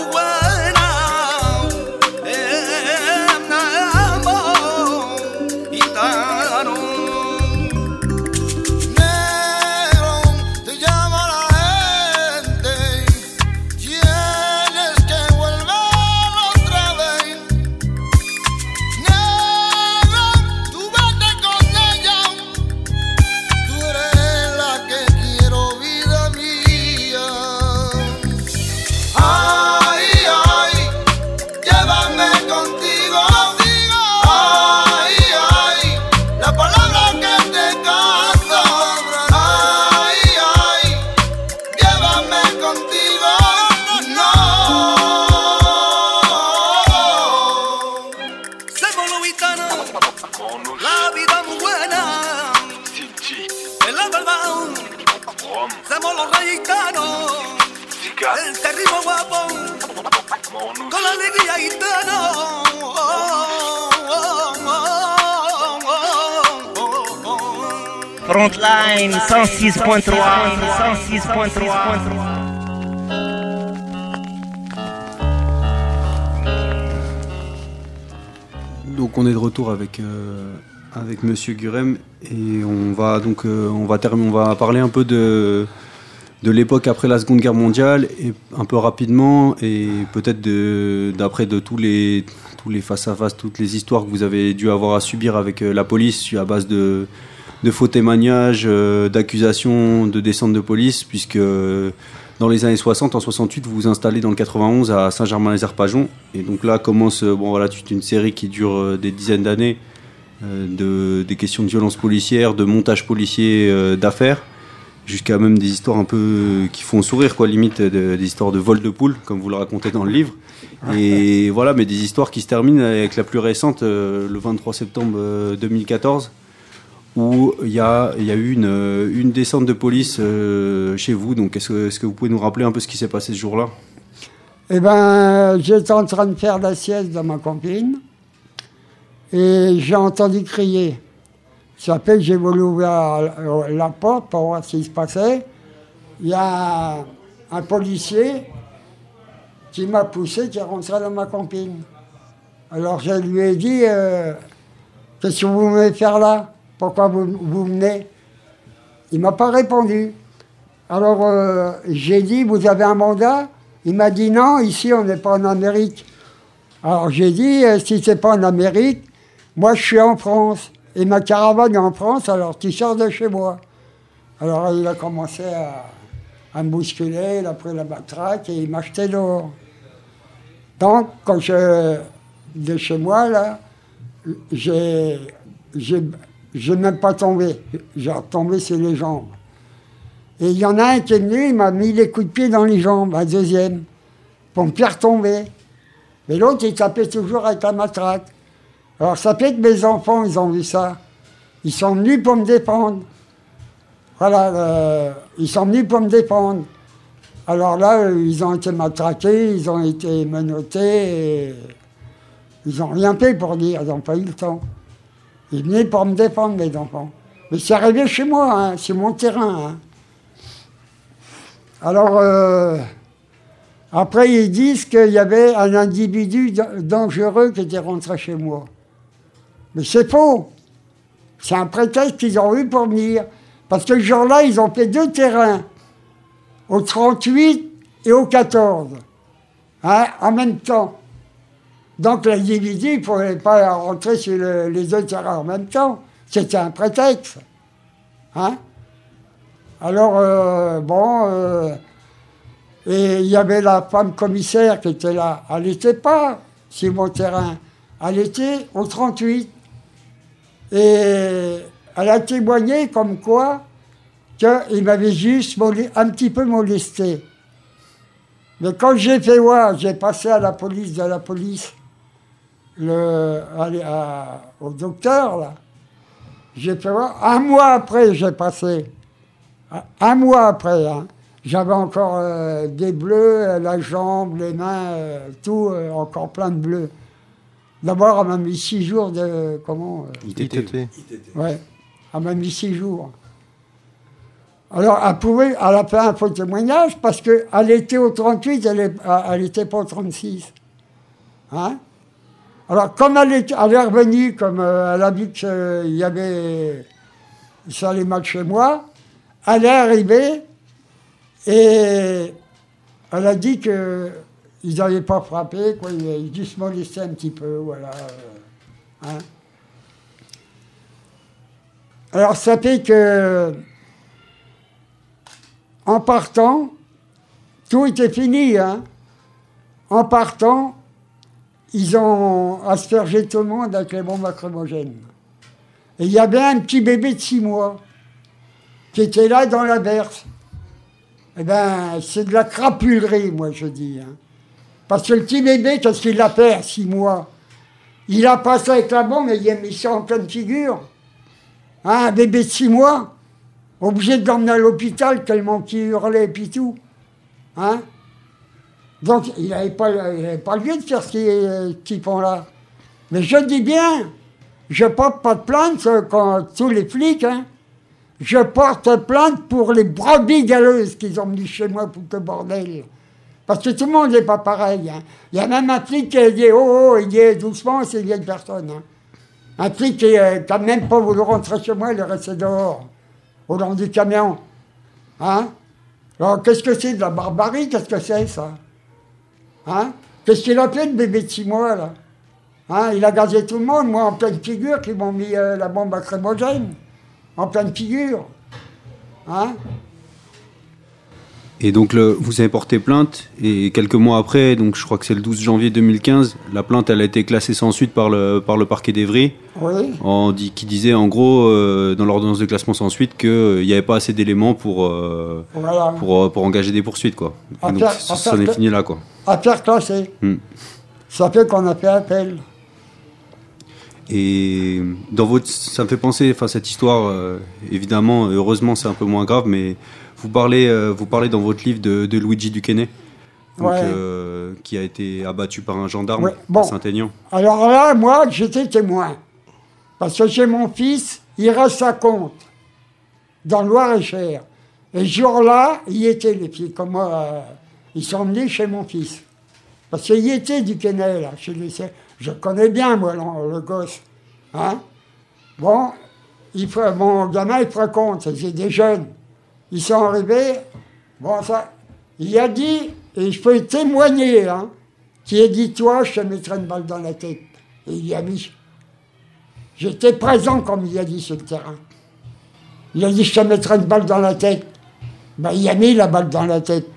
Somos los gitanos, el terrible guapo, con la alegría gitana. Frontline 106.3, 106.3. Donc on est de retour avec Monsieur Gurem et on va parler un peu de l'époque après la Seconde Guerre mondiale et un peu rapidement et peut-être d'après tous les face-à-face, toutes les histoires que vous avez dû avoir à subir avec la police à base de faux témoignages, d'accusations de descente de police, puisque dans les années 60, en 68, vous vous installez dans le 91 à Saint-Germain-les-Arpajons. Et donc là commence toute une série qui dure des dizaines d'années, des questions de violence policière, de montage policier d'affaires, jusqu'à même des histoires un peu qui font sourire, quoi, limite des histoires de vol de poules, comme vous le racontez dans le livre. Et voilà, mais des histoires qui se terminent avec la plus récente, le 23 septembre 2014, où il y a eu une descente de police chez vous. Donc est-ce que vous pouvez nous rappeler un peu ce qui s'est passé ce jour-là ? Eh bien, j'étais en train de faire la sieste dans ma campine et j'ai entendu crier. Ça fait que j'ai voulu ouvrir la porte pour voir ce qui se passait. Il y a un policier qui m'a poussé, qui est rentré dans ma campine. Alors je lui ai dit, qu'est-ce que vous venez faire là ? Pourquoi vous venez ? Il ne m'a pas répondu. Alors j'ai dit, vous avez un mandat ? Il m'a dit non, ici on n'est pas en Amérique. Alors j'ai dit, si c'est pas en Amérique, moi je suis en France. Et ma caravane est en France, alors tu sors de chez moi. Alors il a commencé à me bousculer, il a pris la matraque et il m'a jeté dehors. Donc quand de chez moi, là, j'ai même pas tombé. J'ai retombé sur les jambes. Et il y en a un qui est venu, il m'a mis les coups de pied dans les jambes, un deuxième, pour me faire tomber. Mais l'autre, il tapait toujours avec la matraque. Alors ça fait que mes enfants, ils ont vu ça. Ils sont venus pour me défendre. Voilà, ils sont venus pour me défendre. Alors là, ils ont été matraqués, ils ont été menottés. Et ils n'ont rien fait pour dire, ils n'ont pas eu le temps. Ils venaient pour me défendre, mes enfants. Mais c'est arrivé chez moi, hein, c'est mon terrain. Hein. Alors, après, ils disent qu'il y avait un individu dangereux qui était rentré chez moi. Mais c'est faux. C'est un prétexte qu'ils ont eu pour venir. Parce que ce jour-là, ils ont fait 2 terrains. Au 38 et au 14. Hein, en même temps. Donc l'individu ne pouvait pas rentrer sur les 2 terrains en même temps. C'était un prétexte. Hein? Alors, et il y avait la femme commissaire qui était là. Elle n'était pas sur mon terrain. Elle était au 38. Et elle a témoigné comme quoi qu'il m'avait juste un petit peu molesté. Mais quand j'ai fait voir, j'ai passé à la police, au docteur, là, j'ai fait voir. 1 mois après, j'ai passé. 1 mois après, hein, j'avais encore des bleus, la jambe, les mains, tout, encore plein de bleus. D'abord, elle m'a mis 6 jours de... Comment ITT. Ouais, elle m'a mis 6 jours. Alors, elle a fait un faux témoignage parce qu'elle était au 38, elle n'était pas au 36. Hein? Alors, comme elle est revenue, comme elle a vu qu'il y avait... Ça allait mal chez moi, elle est arrivée et elle a dit que... Ils n'avaient pas frappé, quoi, ils juste molestaient un petit peu, voilà. Hein. Alors ça fait que, en partant, tout était fini. Hein. En partant, ils ont aspergé tout le monde avec les bombes lacrymogènes. Et il y avait un petit bébé de 6 mois qui était là dans la berce. Eh bien, c'est de la crapulerie, moi, je dis. Hein. Parce que le petit bébé, qu'est-ce qu'il a fait à 6 mois? Il a passé avec la bombe et il a mis ça en pleine figure. Hein, un bébé de 6 mois. obligé de l'emmener à l'hôpital tellement qu'il hurlait et puis tout. Hein? Donc, il n'avait pas le lieu de faire ce qu'ils font là. Mais je dis bien, je porte pas de plainte quand tous les flics, hein. Je porte plainte pour les brebis galeuses qu'ils ont mis chez moi pour ce bordel. Parce que tout le monde n'est pas pareil. Hein. Il y a même un flic qui a dit oh, il dit doucement, c'est une vieille personne. Hein. Un flic qui n'a même pas voulu rentrer chez moi, il est resté dehors, au long du camion. Hein? Alors, qu'est-ce que c'est de la barbarie? Qu'est-ce que c'est, ça? Hein? Qu'est-ce qu'il a fait, le bébé de 6 mois, là? Hein? Il a gazé tout le monde, moi, en pleine figure, qu'ils m'ont mis la bombe lacrymogène. En pleine figure. Hein? Et donc, vous avez porté plainte, et quelques mois après, donc je crois que c'est le 12 janvier 2015, la plainte, elle a été classée sans suite par le parquet d'Evry, oui. Qui disait, en gros, dans l'ordonnance de classement sans suite, qu'il n'y avait pas assez d'éléments pour engager des poursuites, quoi. Et donc, ça en est fini là, quoi. Affaire classée. Ça fait qu'on a fait appel. Et ça me fait penser, enfin cette histoire, évidemment, heureusement c'est un peu moins grave, mais vous parlez dans votre livre de Luigi Duquesne, donc, qui a été abattu par un gendarme à Saint-Aignan. Alors là, moi, j'étais témoin, parce que j'ai mon fils, il reste à Comte, dans le Loir-et-Cher. Et ce jour-là, il était les filles, comme moi, ils sont venus chez mon fils. Parce qu'il y était Duquesne, là, chez les... Je connais bien, moi, le gosse. Hein? Bon, mon gamin, il fréquente, c'est des jeunes. Ils sont arrivés, bon, ça, il a dit, et je peux témoigner, hein, qu'il a dit, toi, je te mettrai une balle dans la tête. Et il y a mis. J'étais présent comme il a dit sur le terrain. Il a dit, je te mettrai une balle dans la tête. Ben, il a mis la balle dans la tête.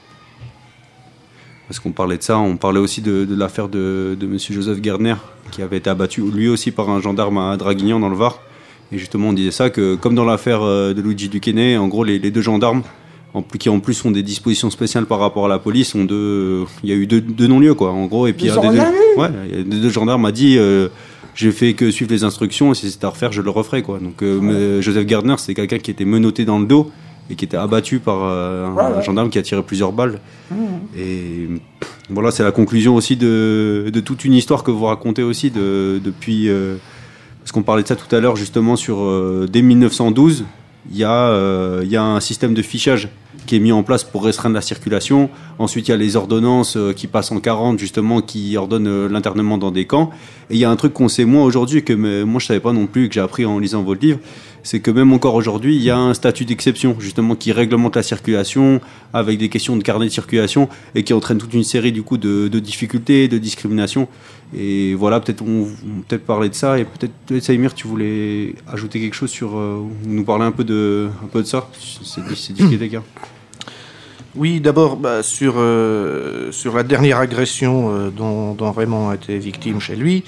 Parce qu'on parlait de ça, on parlait aussi de l'affaire de M. Joseph Gardner, qui avait été abattu lui aussi par un gendarme à Draguignan dans le Var. Et justement, on disait ça, que comme dans l'affaire de Luigi Duquesne, en gros, les deux gendarmes, qui en plus ont des dispositions spéciales par rapport à la police, il y a eu deux non-lieux, quoi, en gros. Et puis, il y a deux gendarmes a dit, j'ai fait que suivre les instructions, et si c'était à refaire, je le referai, quoi. Donc, Joseph Gardner, c'est quelqu'un qui était menotté dans le dos, et qui était abattu par un gendarme qui a tiré plusieurs balles. Et voilà, c'est la conclusion aussi de toute une histoire que vous racontez aussi depuis... parce qu'on parlait de ça tout à l'heure, justement, dès 1912, il y a un système de fichage qui est mis en place pour restreindre la circulation. Ensuite, il y a les ordonnances qui passent en 40, justement, qui ordonnent l'internement dans des camps. Et il y a un truc qu'on sait moins aujourd'hui, et que moi je ne savais pas non plus, et que j'ai appris en lisant votre livre, c'est que même encore aujourd'hui, il y a un statut d'exception, justement, qui réglemente la circulation, avec des questions de carnet de circulation, et qui entraîne toute une série, du coup, de difficultés, de discriminations. Et voilà, peut-être parler de ça, et peut-être Saïmir, tu voulais ajouter quelque chose nous parler un peu de ça, ces difficultés, gars. Oui, d'abord, sur la dernière agression dont Raymond a été victime chez lui,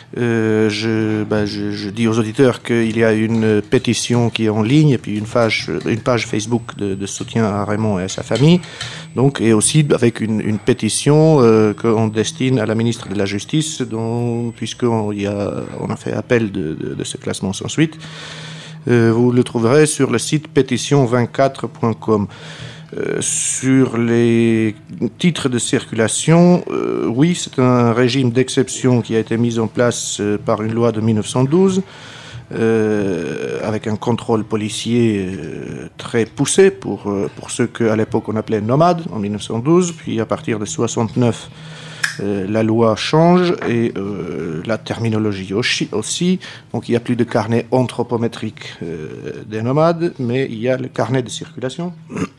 je dis aux auditeurs qu'il y a une pétition qui est en ligne et puis une page Facebook de soutien à Raymond et à sa famille, donc, et aussi avec une pétition qu'on destine à la ministre de la Justice, puisqu'on a fait appel de ce classement sans suite. Vous le trouverez sur le site pétition24.com. Sur les titres de circulation, oui, c'est un régime d'exception qui a été mis en place par une loi de 1912, avec un contrôle policier très poussé pour ceux qu'à l'époque on appelait nomades, en 1912, puis à partir de 69, la loi change et la terminologie aussi. Donc il n'y a plus de carnet anthropométrique des nomades, mais il y a le carnet de circulation.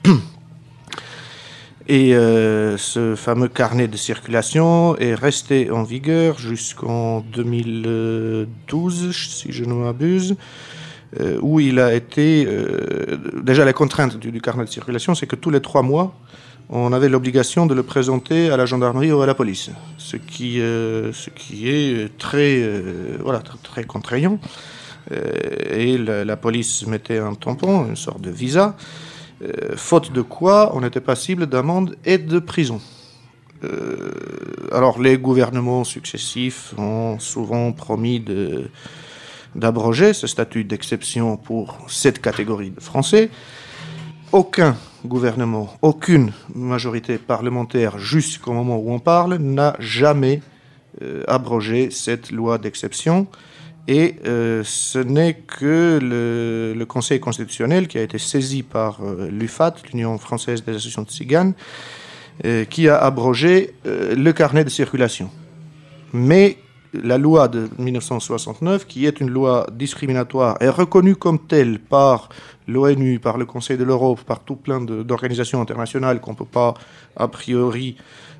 Et ce fameux carnet de circulation est resté en vigueur jusqu'en 2012, si je ne m'abuse, où il a été... déjà, la contrainte du carnet de circulation, c'est que tous les 3 mois, on avait l'obligation de le présenter à la gendarmerie ou à la police, ce qui est très contraignant. Et la police mettait un tampon, une sorte de visa, faute de quoi on était passible d'amende et de prison. Alors les gouvernements successifs ont souvent promis d'abroger ce statut d'exception pour cette catégorie de Français. Aucun gouvernement, aucune majorité parlementaire, jusqu'au moment où on parle, n'a jamais abrogé cette loi d'exception. Et ce n'est que le Conseil constitutionnel qui a été saisi par l'UFAT, l'Union française des associations de tziganes, qui a abrogé le carnet de circulation. Mais la loi de 1969, qui est une loi discriminatoire, est reconnue comme telle par l'ONU, par le Conseil de l'Europe, par tout plein d'organisations internationales qu'on ne peut pas, a priori,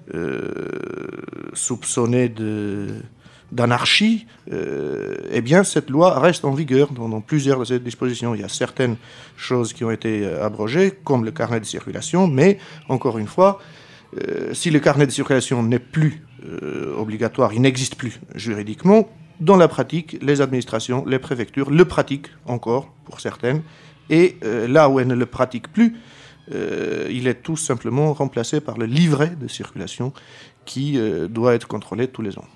soupçonner d'anarchie, eh bien, cette loi reste en vigueur dans plusieurs de ces dispositions. Il y a certaines choses qui ont été abrogées, comme le carnet de circulation, mais, encore une fois, si le carnet de circulation n'est plus obligatoire, il n'existe plus juridiquement, dans la pratique, les administrations, les préfectures le pratiquent encore, pour certaines, et là où elles ne le pratiquent plus, il est tout simplement remplacé par le livret de circulation qui doit être contrôlé tous les ans.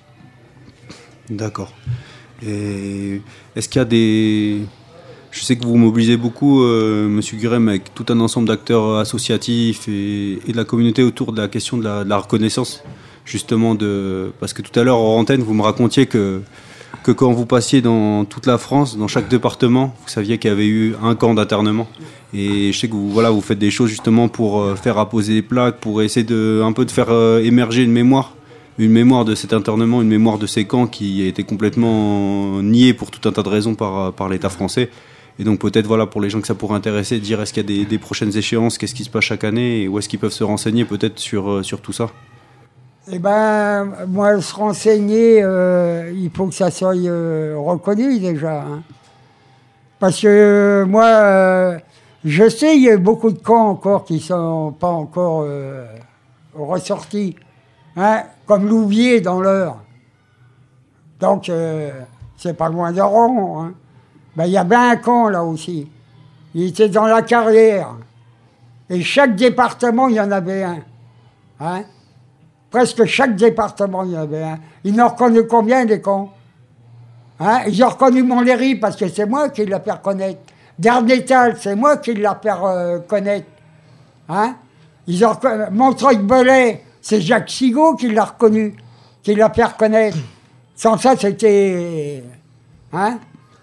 D'accord. Et est-ce qu'il y a des... Je sais que vous mobilisez beaucoup, Monsieur Gurem, avec tout un ensemble d'acteurs associatifs et de la communauté autour de la question de la reconnaissance, justement, parce que tout à l'heure, hors antenne, vous me racontiez que quand vous passiez dans toute la France, dans chaque département, vous saviez qu'il y avait eu un camp d'internement. Et je sais que vous faites des choses justement pour faire apposer des plaques, pour essayer un peu de faire émerger une mémoire de cet internement, une mémoire de ces camps qui a été complètement niée pour tout un tas de raisons par l'État français. Et donc peut-être pour les gens que ça pourrait intéresser, dire est-ce qu'il y a des prochaines échéances, qu'est-ce qui se passe chaque année et où est-ce qu'ils peuvent se renseigner peut-être sur tout ça. Eh ben, moi, se renseigner, il faut que ça soit reconnu déjà. Hein. Parce que moi, je sais, il y a beaucoup de camps encore qui ne sont pas encore ressortis. Hein, comme Louviers dans l'Eure. Donc, c'est pas loin de Rouen. Hein. Ben, il y avait un camp là aussi. Il était dans la carrière. Et chaque département, il y en avait un. Hein. Presque chaque département, il y en avait un. Ils ont reconnu combien des camps? Hein. Ils ont reconnu Montlhéry parce que c'est moi qui l'ai fait reconnaître. Darnétal, c'est moi qui l'ai fait connaître. Hein. Ils ont reconnu Montreuil-Belay. C'est Jacques Sigaud qui l'a reconnu, qui l'a fait reconnaître. Sans ça, c'était... Hein?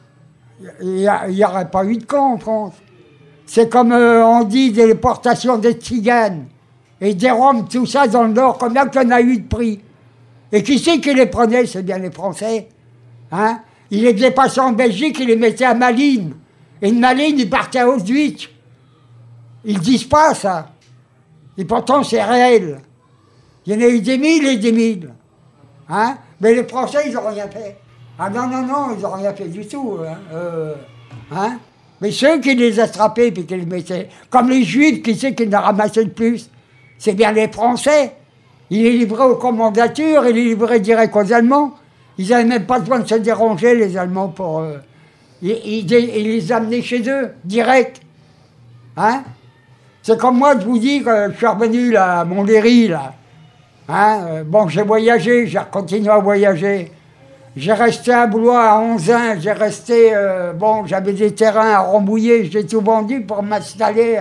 Il n'y aurait pas eu de camp en France. C'est comme on dit, des déportations des Tziganes et des Roms, tout ça dans le Nord, combien qu'il y en a eu de pris. Et qui c'est qui les prenait? C'est bien les Français. Hein? Ils les dépassaient en Belgique, ils les mettaient à Malines. Et de Malines, ils partaient à Auschwitz. Ils ne disent pas ça. Et pourtant, c'est réel. Il y en a eu des mille et des mille. Hein? Mais les Français, ils n'ont rien fait. Ah non, ils n'ont rien fait du tout. Hein? Mais ceux qui les attrapaient et qui les mettaient, comme les Juifs, qui c'est qui en a ramassé le plus? C'est bien les Français. Ils les livraient aux commandatures, ils les livraient direct aux Allemands. Ils n'avaient même pas besoin de se déranger, les Allemands, pour... Ils les amenaient chez eux, direct. Hein? C'est comme moi, je vous dis, que je suis revenu là, à Montlhéry, là. Hein, bon, j'ai voyagé, j'ai continué à voyager. J'ai resté à Blois, à Onzain, j'ai resté... j'avais des terrains à Rambouillet, j'ai tout vendu pour m'installer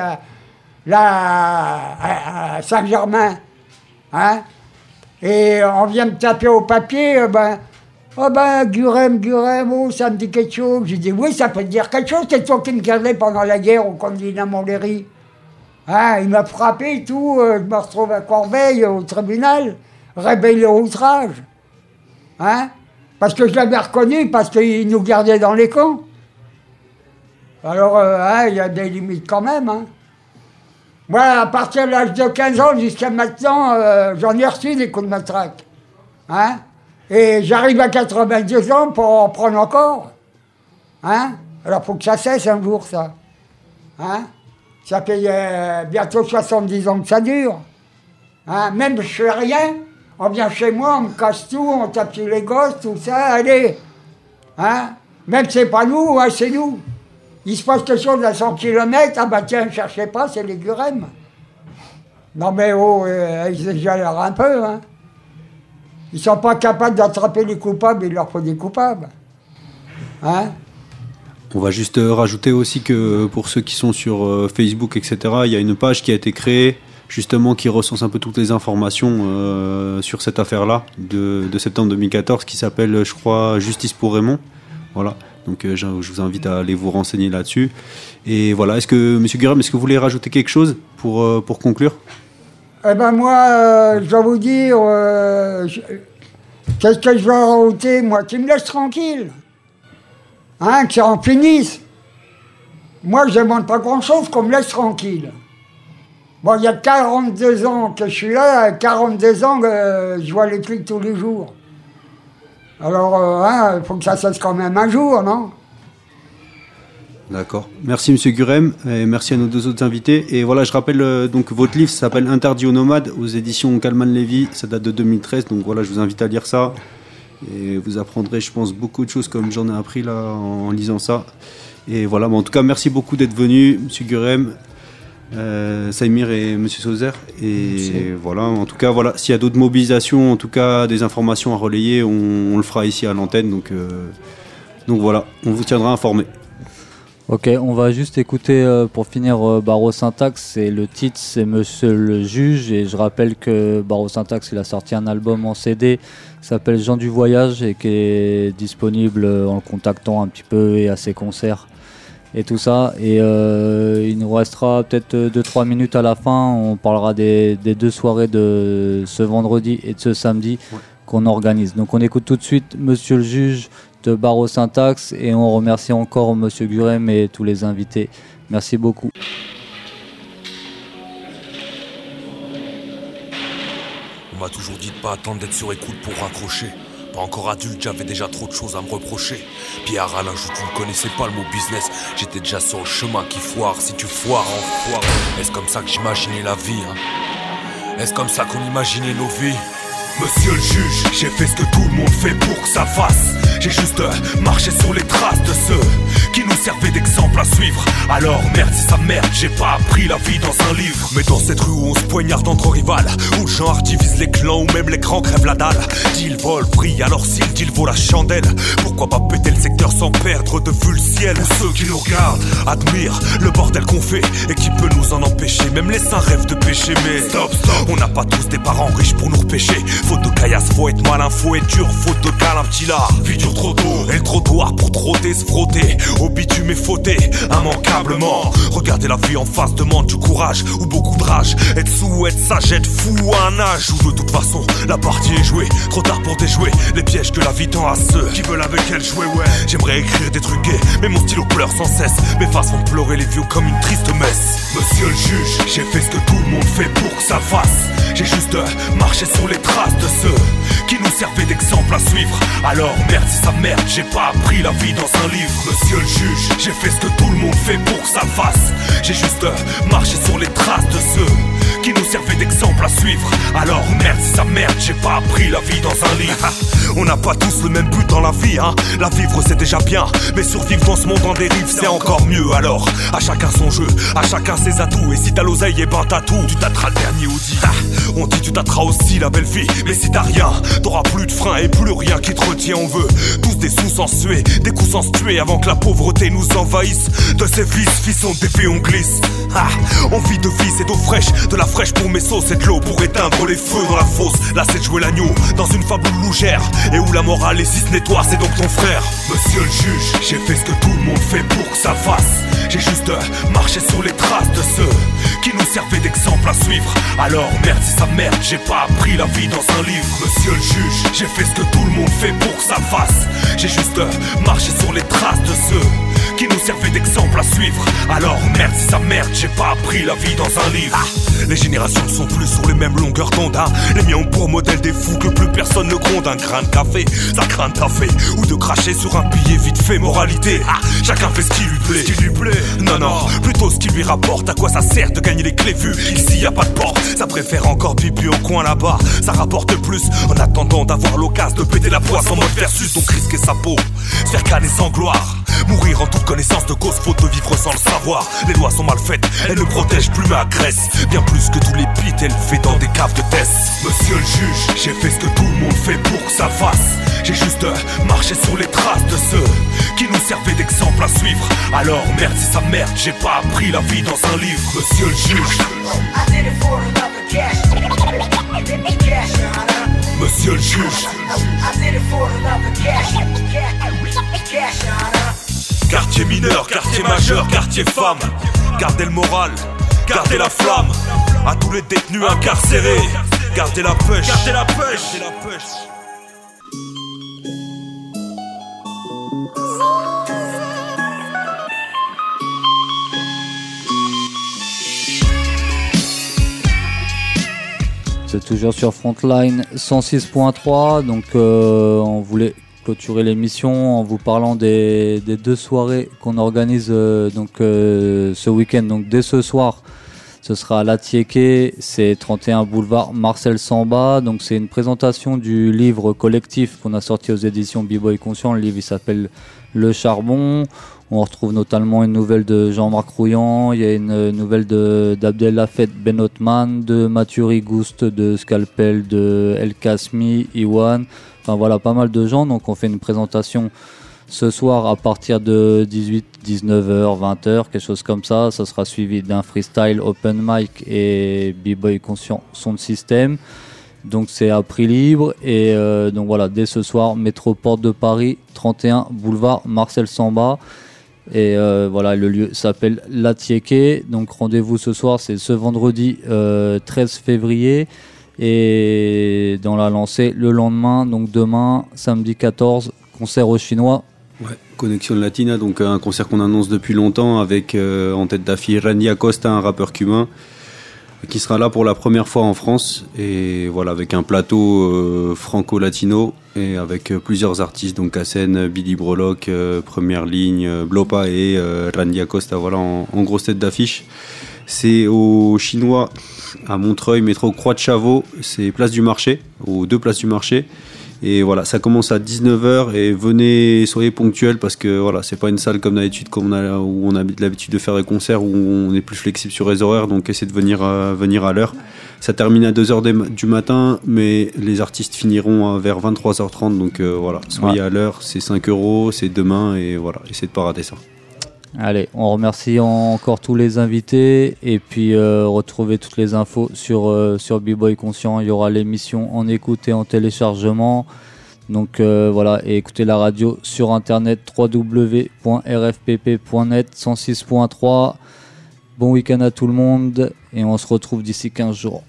à Saint-Germain. Hein, et on vient me taper au papier, Gurem, ça me dit quelque chose. J'ai dit, oui, ça peut te dire quelque chose, c'est toi qui me gardais pendant la guerre au continent Montlhéry. Hein, il m'a frappé et tout, je me retrouve à Corbeil, au tribunal, rébellion outrage. Hein, parce que je l'avais reconnu, parce qu'il nous gardait dans les camps. Alors, il y a des limites quand même. Hein. Moi, à partir de l'âge de 15 ans jusqu'à maintenant, j'en ai reçu des coups de matraque. Hein, et j'arrive à 82 ans pour en prendre encore. Hein, alors, il faut que ça cesse un jour, ça. Hein. Ça fait bientôt 70 ans que ça dure. Hein? Même je fais rien, on vient chez moi, on me casse tout, on tape sur les gosses, tout ça, allez. Hein? Même c'est pas nous, hein, c'est nous. Il se passe quelque chose à 100 km, ah bah tiens, ne cherchez pas, c'est les Gurem. Non mais ils exagèrent un peu. Hein? Ils sont pas capables d'attraper les coupables, il leur faut des coupables. Hein? On va juste rajouter aussi que pour ceux qui sont sur Facebook, etc., il y a une page qui a été créée justement qui recense un peu toutes les informations sur cette affaire-là de septembre 2014 qui s'appelle, je crois, Justice pour Raymond. Voilà, donc je vous invite à aller vous renseigner là-dessus. Et voilà, est-ce que, M. Gurem, est-ce que vous voulez rajouter quelque chose pour conclure? Eh ben moi, je dois vous dire, qu'est-ce que je vais rajouter, moi, qui me laisse tranquille. Hein, que ça en finisse. Moi, je ne demande pas grand-chose, qu'on me laisse tranquille. Bon, il y a 42 ans que je suis là, 42 ans que je vois les flics tous les jours. Alors, il faut que ça cesse quand même un jour, non? D'accord. Merci M. Gurem, et merci à nos deux autres invités. Et voilà, je rappelle donc votre livre s'appelle Interdit aux nomades aux éditions Kalman-Levy, ça date de 2013, donc voilà, je vous invite à lire ça. Et vous apprendrez, je pense, beaucoup de choses comme j'en ai appris là en lisant ça. Et voilà, en tout cas, merci beaucoup d'être venus, M. Gurem, Saïmir et M. Sauzer. Et voilà, en tout cas, voilà, s'il y a d'autres mobilisations, en tout cas des informations à relayer, on le fera ici à l'antenne. Donc voilà, on vous tiendra informé. Ok, on va juste écouter pour finir Barreau Syntax, et le titre c'est Monsieur le Juge, et je rappelle que Barreau Syntax il a sorti un album en CD qui s'appelle Gens du Voyage et qui est disponible en le contactant un petit peu et à ses concerts et tout ça. Et il nous restera peut-être 2-3 minutes à la fin, on parlera des 2 soirées de ce vendredi et de ce samedi qu'on organise. Donc on écoute tout de suite Monsieur le Juge de Barreau Syntax et on remercie encore Monsieur Gurem et tous les invités. Merci beaucoup. On m'a toujours dit de pas attendre d'être sur écoute pour raccrocher. Pas encore adulte, j'avais déjà trop de choses à me reprocher. Pierre Alain, tu ne connaissais pas le mot business. J'étais déjà sur le chemin qui foire. Si tu foires, en foire. Est-ce comme ça que j'imaginais la vie, hein? Est-ce comme ça qu'on imaginait nos vies? Monsieur le juge, j'ai fait ce que tout le monde fait pour que ça fasse. J'ai juste marché sur les traces de ceux qui nous servaient d'exemple à suivre. Alors merde si ça merde, j'ai pas appris la vie dans un livre. Mais dans cette rue où on se poignarde entre rivales, où le genre divise les clans, où même les grands crèvent la dalle. Deal, vol, prix, alors si le deal vaut la chandelle, pourquoi pas péter le secteur sans perdre de vue le ciel? Ou ceux qui nous regardent admirent le bordel qu'on fait et qui peut nous en empêcher. Même les saints rêvent de pécher, mais stop, on n'a pas tous des parents riches pour nous repêcher. Faute de caillasse, faut être malin, faut être dur, faute de câlin, petit lard. Vie dure trop tôt, et le trottoir pour trotter, se frotter. Au bitume et fauté, immanquablement. Regarder la vie en face demande du courage ou beaucoup de rage. Être sous, être sage, être fou à un âge où de toute façon la partie est jouée. Trop tard pour déjouer les pièges que la vie tend à ceux qui veulent avec elle jouer, ouais. J'aimerais écrire des trucs gays, mais mon stylo pleure sans cesse. Mes faces font pleurer les vieux comme une triste messe. Monsieur le juge, j'ai fait ce que tout le monde fait pour que ça fasse. J'ai juste marché sur les traces de ceux qui nous servaient d'exemple à suivre. Alors merde si ça merde, j'ai pas appris la vie dans un livre. Monsieur le juge, j'ai fait ce que tout le monde fait pour que ça fasse. J'ai juste marché sur les traces de ceux qui nous servaient d'exemple à suivre. Alors merde si ça merde, j'ai pas appris la vie dans un livre. On n'a pas tous le même but dans la vie, hein. La vivre c'est déjà bien, mais survivre dans ce monde en dérive c'est encore mieux. Alors à chacun son jeu, à chacun ses atouts. Et si t'as l'oseille et ben t'as tout, tu tâteras le dernier Audi. On dit tu tâteras aussi la belle vie, mais si t'as rien, t'auras plus de frein et plus rien qui te retient. On veut tous des sous sans suer, des coups sans se tuer avant que la pauvreté nous envahisse. De ces vices, fissons d'épée on glisse. On vit de vie, c'est d'eau fraîche, de la fraîche pour mes sauces et de l'eau pour éteindre les feux dans la fosse. Là c'est de jouer l'agneau dans une fable lougère et où la morale est si ce n'est toi, c'est donc ton frère. Monsieur le juge, j'ai fait ce que tout le monde fait pour que ça fasse. J'ai juste marché sur les traces de ceux qui nous servaient d'exemple à suivre. Alors merde si ça merde, j'ai pas appris la vie dans un livre. Monsieur le juge, j'ai fait ce que tout le monde fait pour que ça fasse. J'ai juste marché sur les traces de ceux qui nous servaient d'exemple à suivre. Alors merde si ça merde, j'ai pas appris la vie dans un livre. Les générations ne sont plus sur les mêmes longueurs d'onde, hein. Les miens ont pour modèle des fous que plus personne ne gronde. Un grain de café, ça craint de taffer ou de cracher sur un billet vite fait. Moralité, chacun fait ce qui lui plaît. Ce qui lui plaît. Non, plutôt ce qui lui rapporte. À quoi ça sert de gagner les clés vues ici y a pas de porte. Ça préfère encore pipi au coin là-bas. Ça rapporte plus en attendant d'avoir l'occasion de péter la poisse en mode versus. Donc risquer sa peau se faire canner sans gloire. Mourir en toute connaissance de cause, faute de vivre sans le savoir. Les lois sont mal faites, elles ne protègent plus ma Grèce. Bien plus que tous les pits élevés dans des caves de test. Monsieur le juge, j'ai fait ce que tout le monde fait pour que ça fasse. J'ai juste marché sur les traces de ceux qui nous servaient d'exemple à suivre. Alors merde si ça merde, j'ai pas appris la vie dans un livre. Monsieur le juge, monsieur le juge, quartier mineur, quartier majeur, quartier femme. Gardez le moral, gardez la flamme. À tous les détenus incarcérés, gardez la pêche, gardez la pêche. C'est toujours sur Frontline 106.3, donc on voulait clôturer l'émission en vous parlant des deux soirées qu'on organise ce week-end. Donc dès ce soir, ce sera à La Tiéké, c'est 31 boulevard Marcel Samba. Donc c'est une présentation du livre collectif qu'on a sorti aux éditions B-Boy Conscient. Le livre il s'appelle Le Charbon. On retrouve notamment une nouvelle de Jean-Marc Rouillant, il y a une nouvelle d'Abdel Lafet Ben Othman, de Mathieu Rigouste, de Scalpel, de El Kasmi, Iwan. Enfin voilà, pas mal de gens. Donc on fait une présentation ce soir à partir de 18, 19h, 20h, quelque chose comme ça. Ça sera suivi d'un freestyle, open mic et B-Boy Conscient son de système. Donc c'est à prix libre et donc voilà, dès ce soir, métro Porte de Paris, 31 boulevard Marcel Samba. Et voilà, le lieu s'appelle La Tiéké. Donc rendez-vous ce soir, c'est ce vendredi 13 février. Et dans la lancée le lendemain, donc demain, samedi 14, concert au Chinois. Ouais, Connexion Latina, donc un concert qu'on annonce depuis longtemps avec en tête d'affiche Randy Acosta, un rappeur cubain, qui sera là pour la première fois en France. Et voilà, avec un plateau franco-latino et avec plusieurs artistes, donc Kassen, Billy Brolock, Première Ligne, Blopa et Randy Acosta, voilà, en grosse tête d'affiche. C'est au Chinois, à Montreuil, métro Croix de Chavaux, c'est place du marché, aux deux places du marché. Et voilà, ça commence à 19h et venez, soyez ponctuels parce que voilà, c'est pas une salle comme d'habitude où on a l'habitude de faire des concerts où on est plus flexible sur les horaires, donc essayez de venir à l'heure. Ça termine à 2h du matin, mais les artistes finiront vers 23h30, donc voilà, soyez à l'heure, c'est 5€, c'est demain et voilà, essayez de pas rater ça. Allez, on remercie encore tous les invités et puis retrouvez toutes les infos sur B-Boy Conscient. Il y aura l'émission en écoute et en téléchargement. Donc voilà, et écoutez la radio sur internet www.rfpp.net 106.3. Bon week-end à tout le monde et on se retrouve d'ici 15 jours.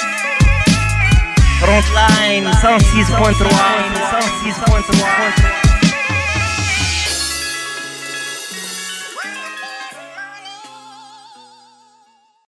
Frontline 106.3.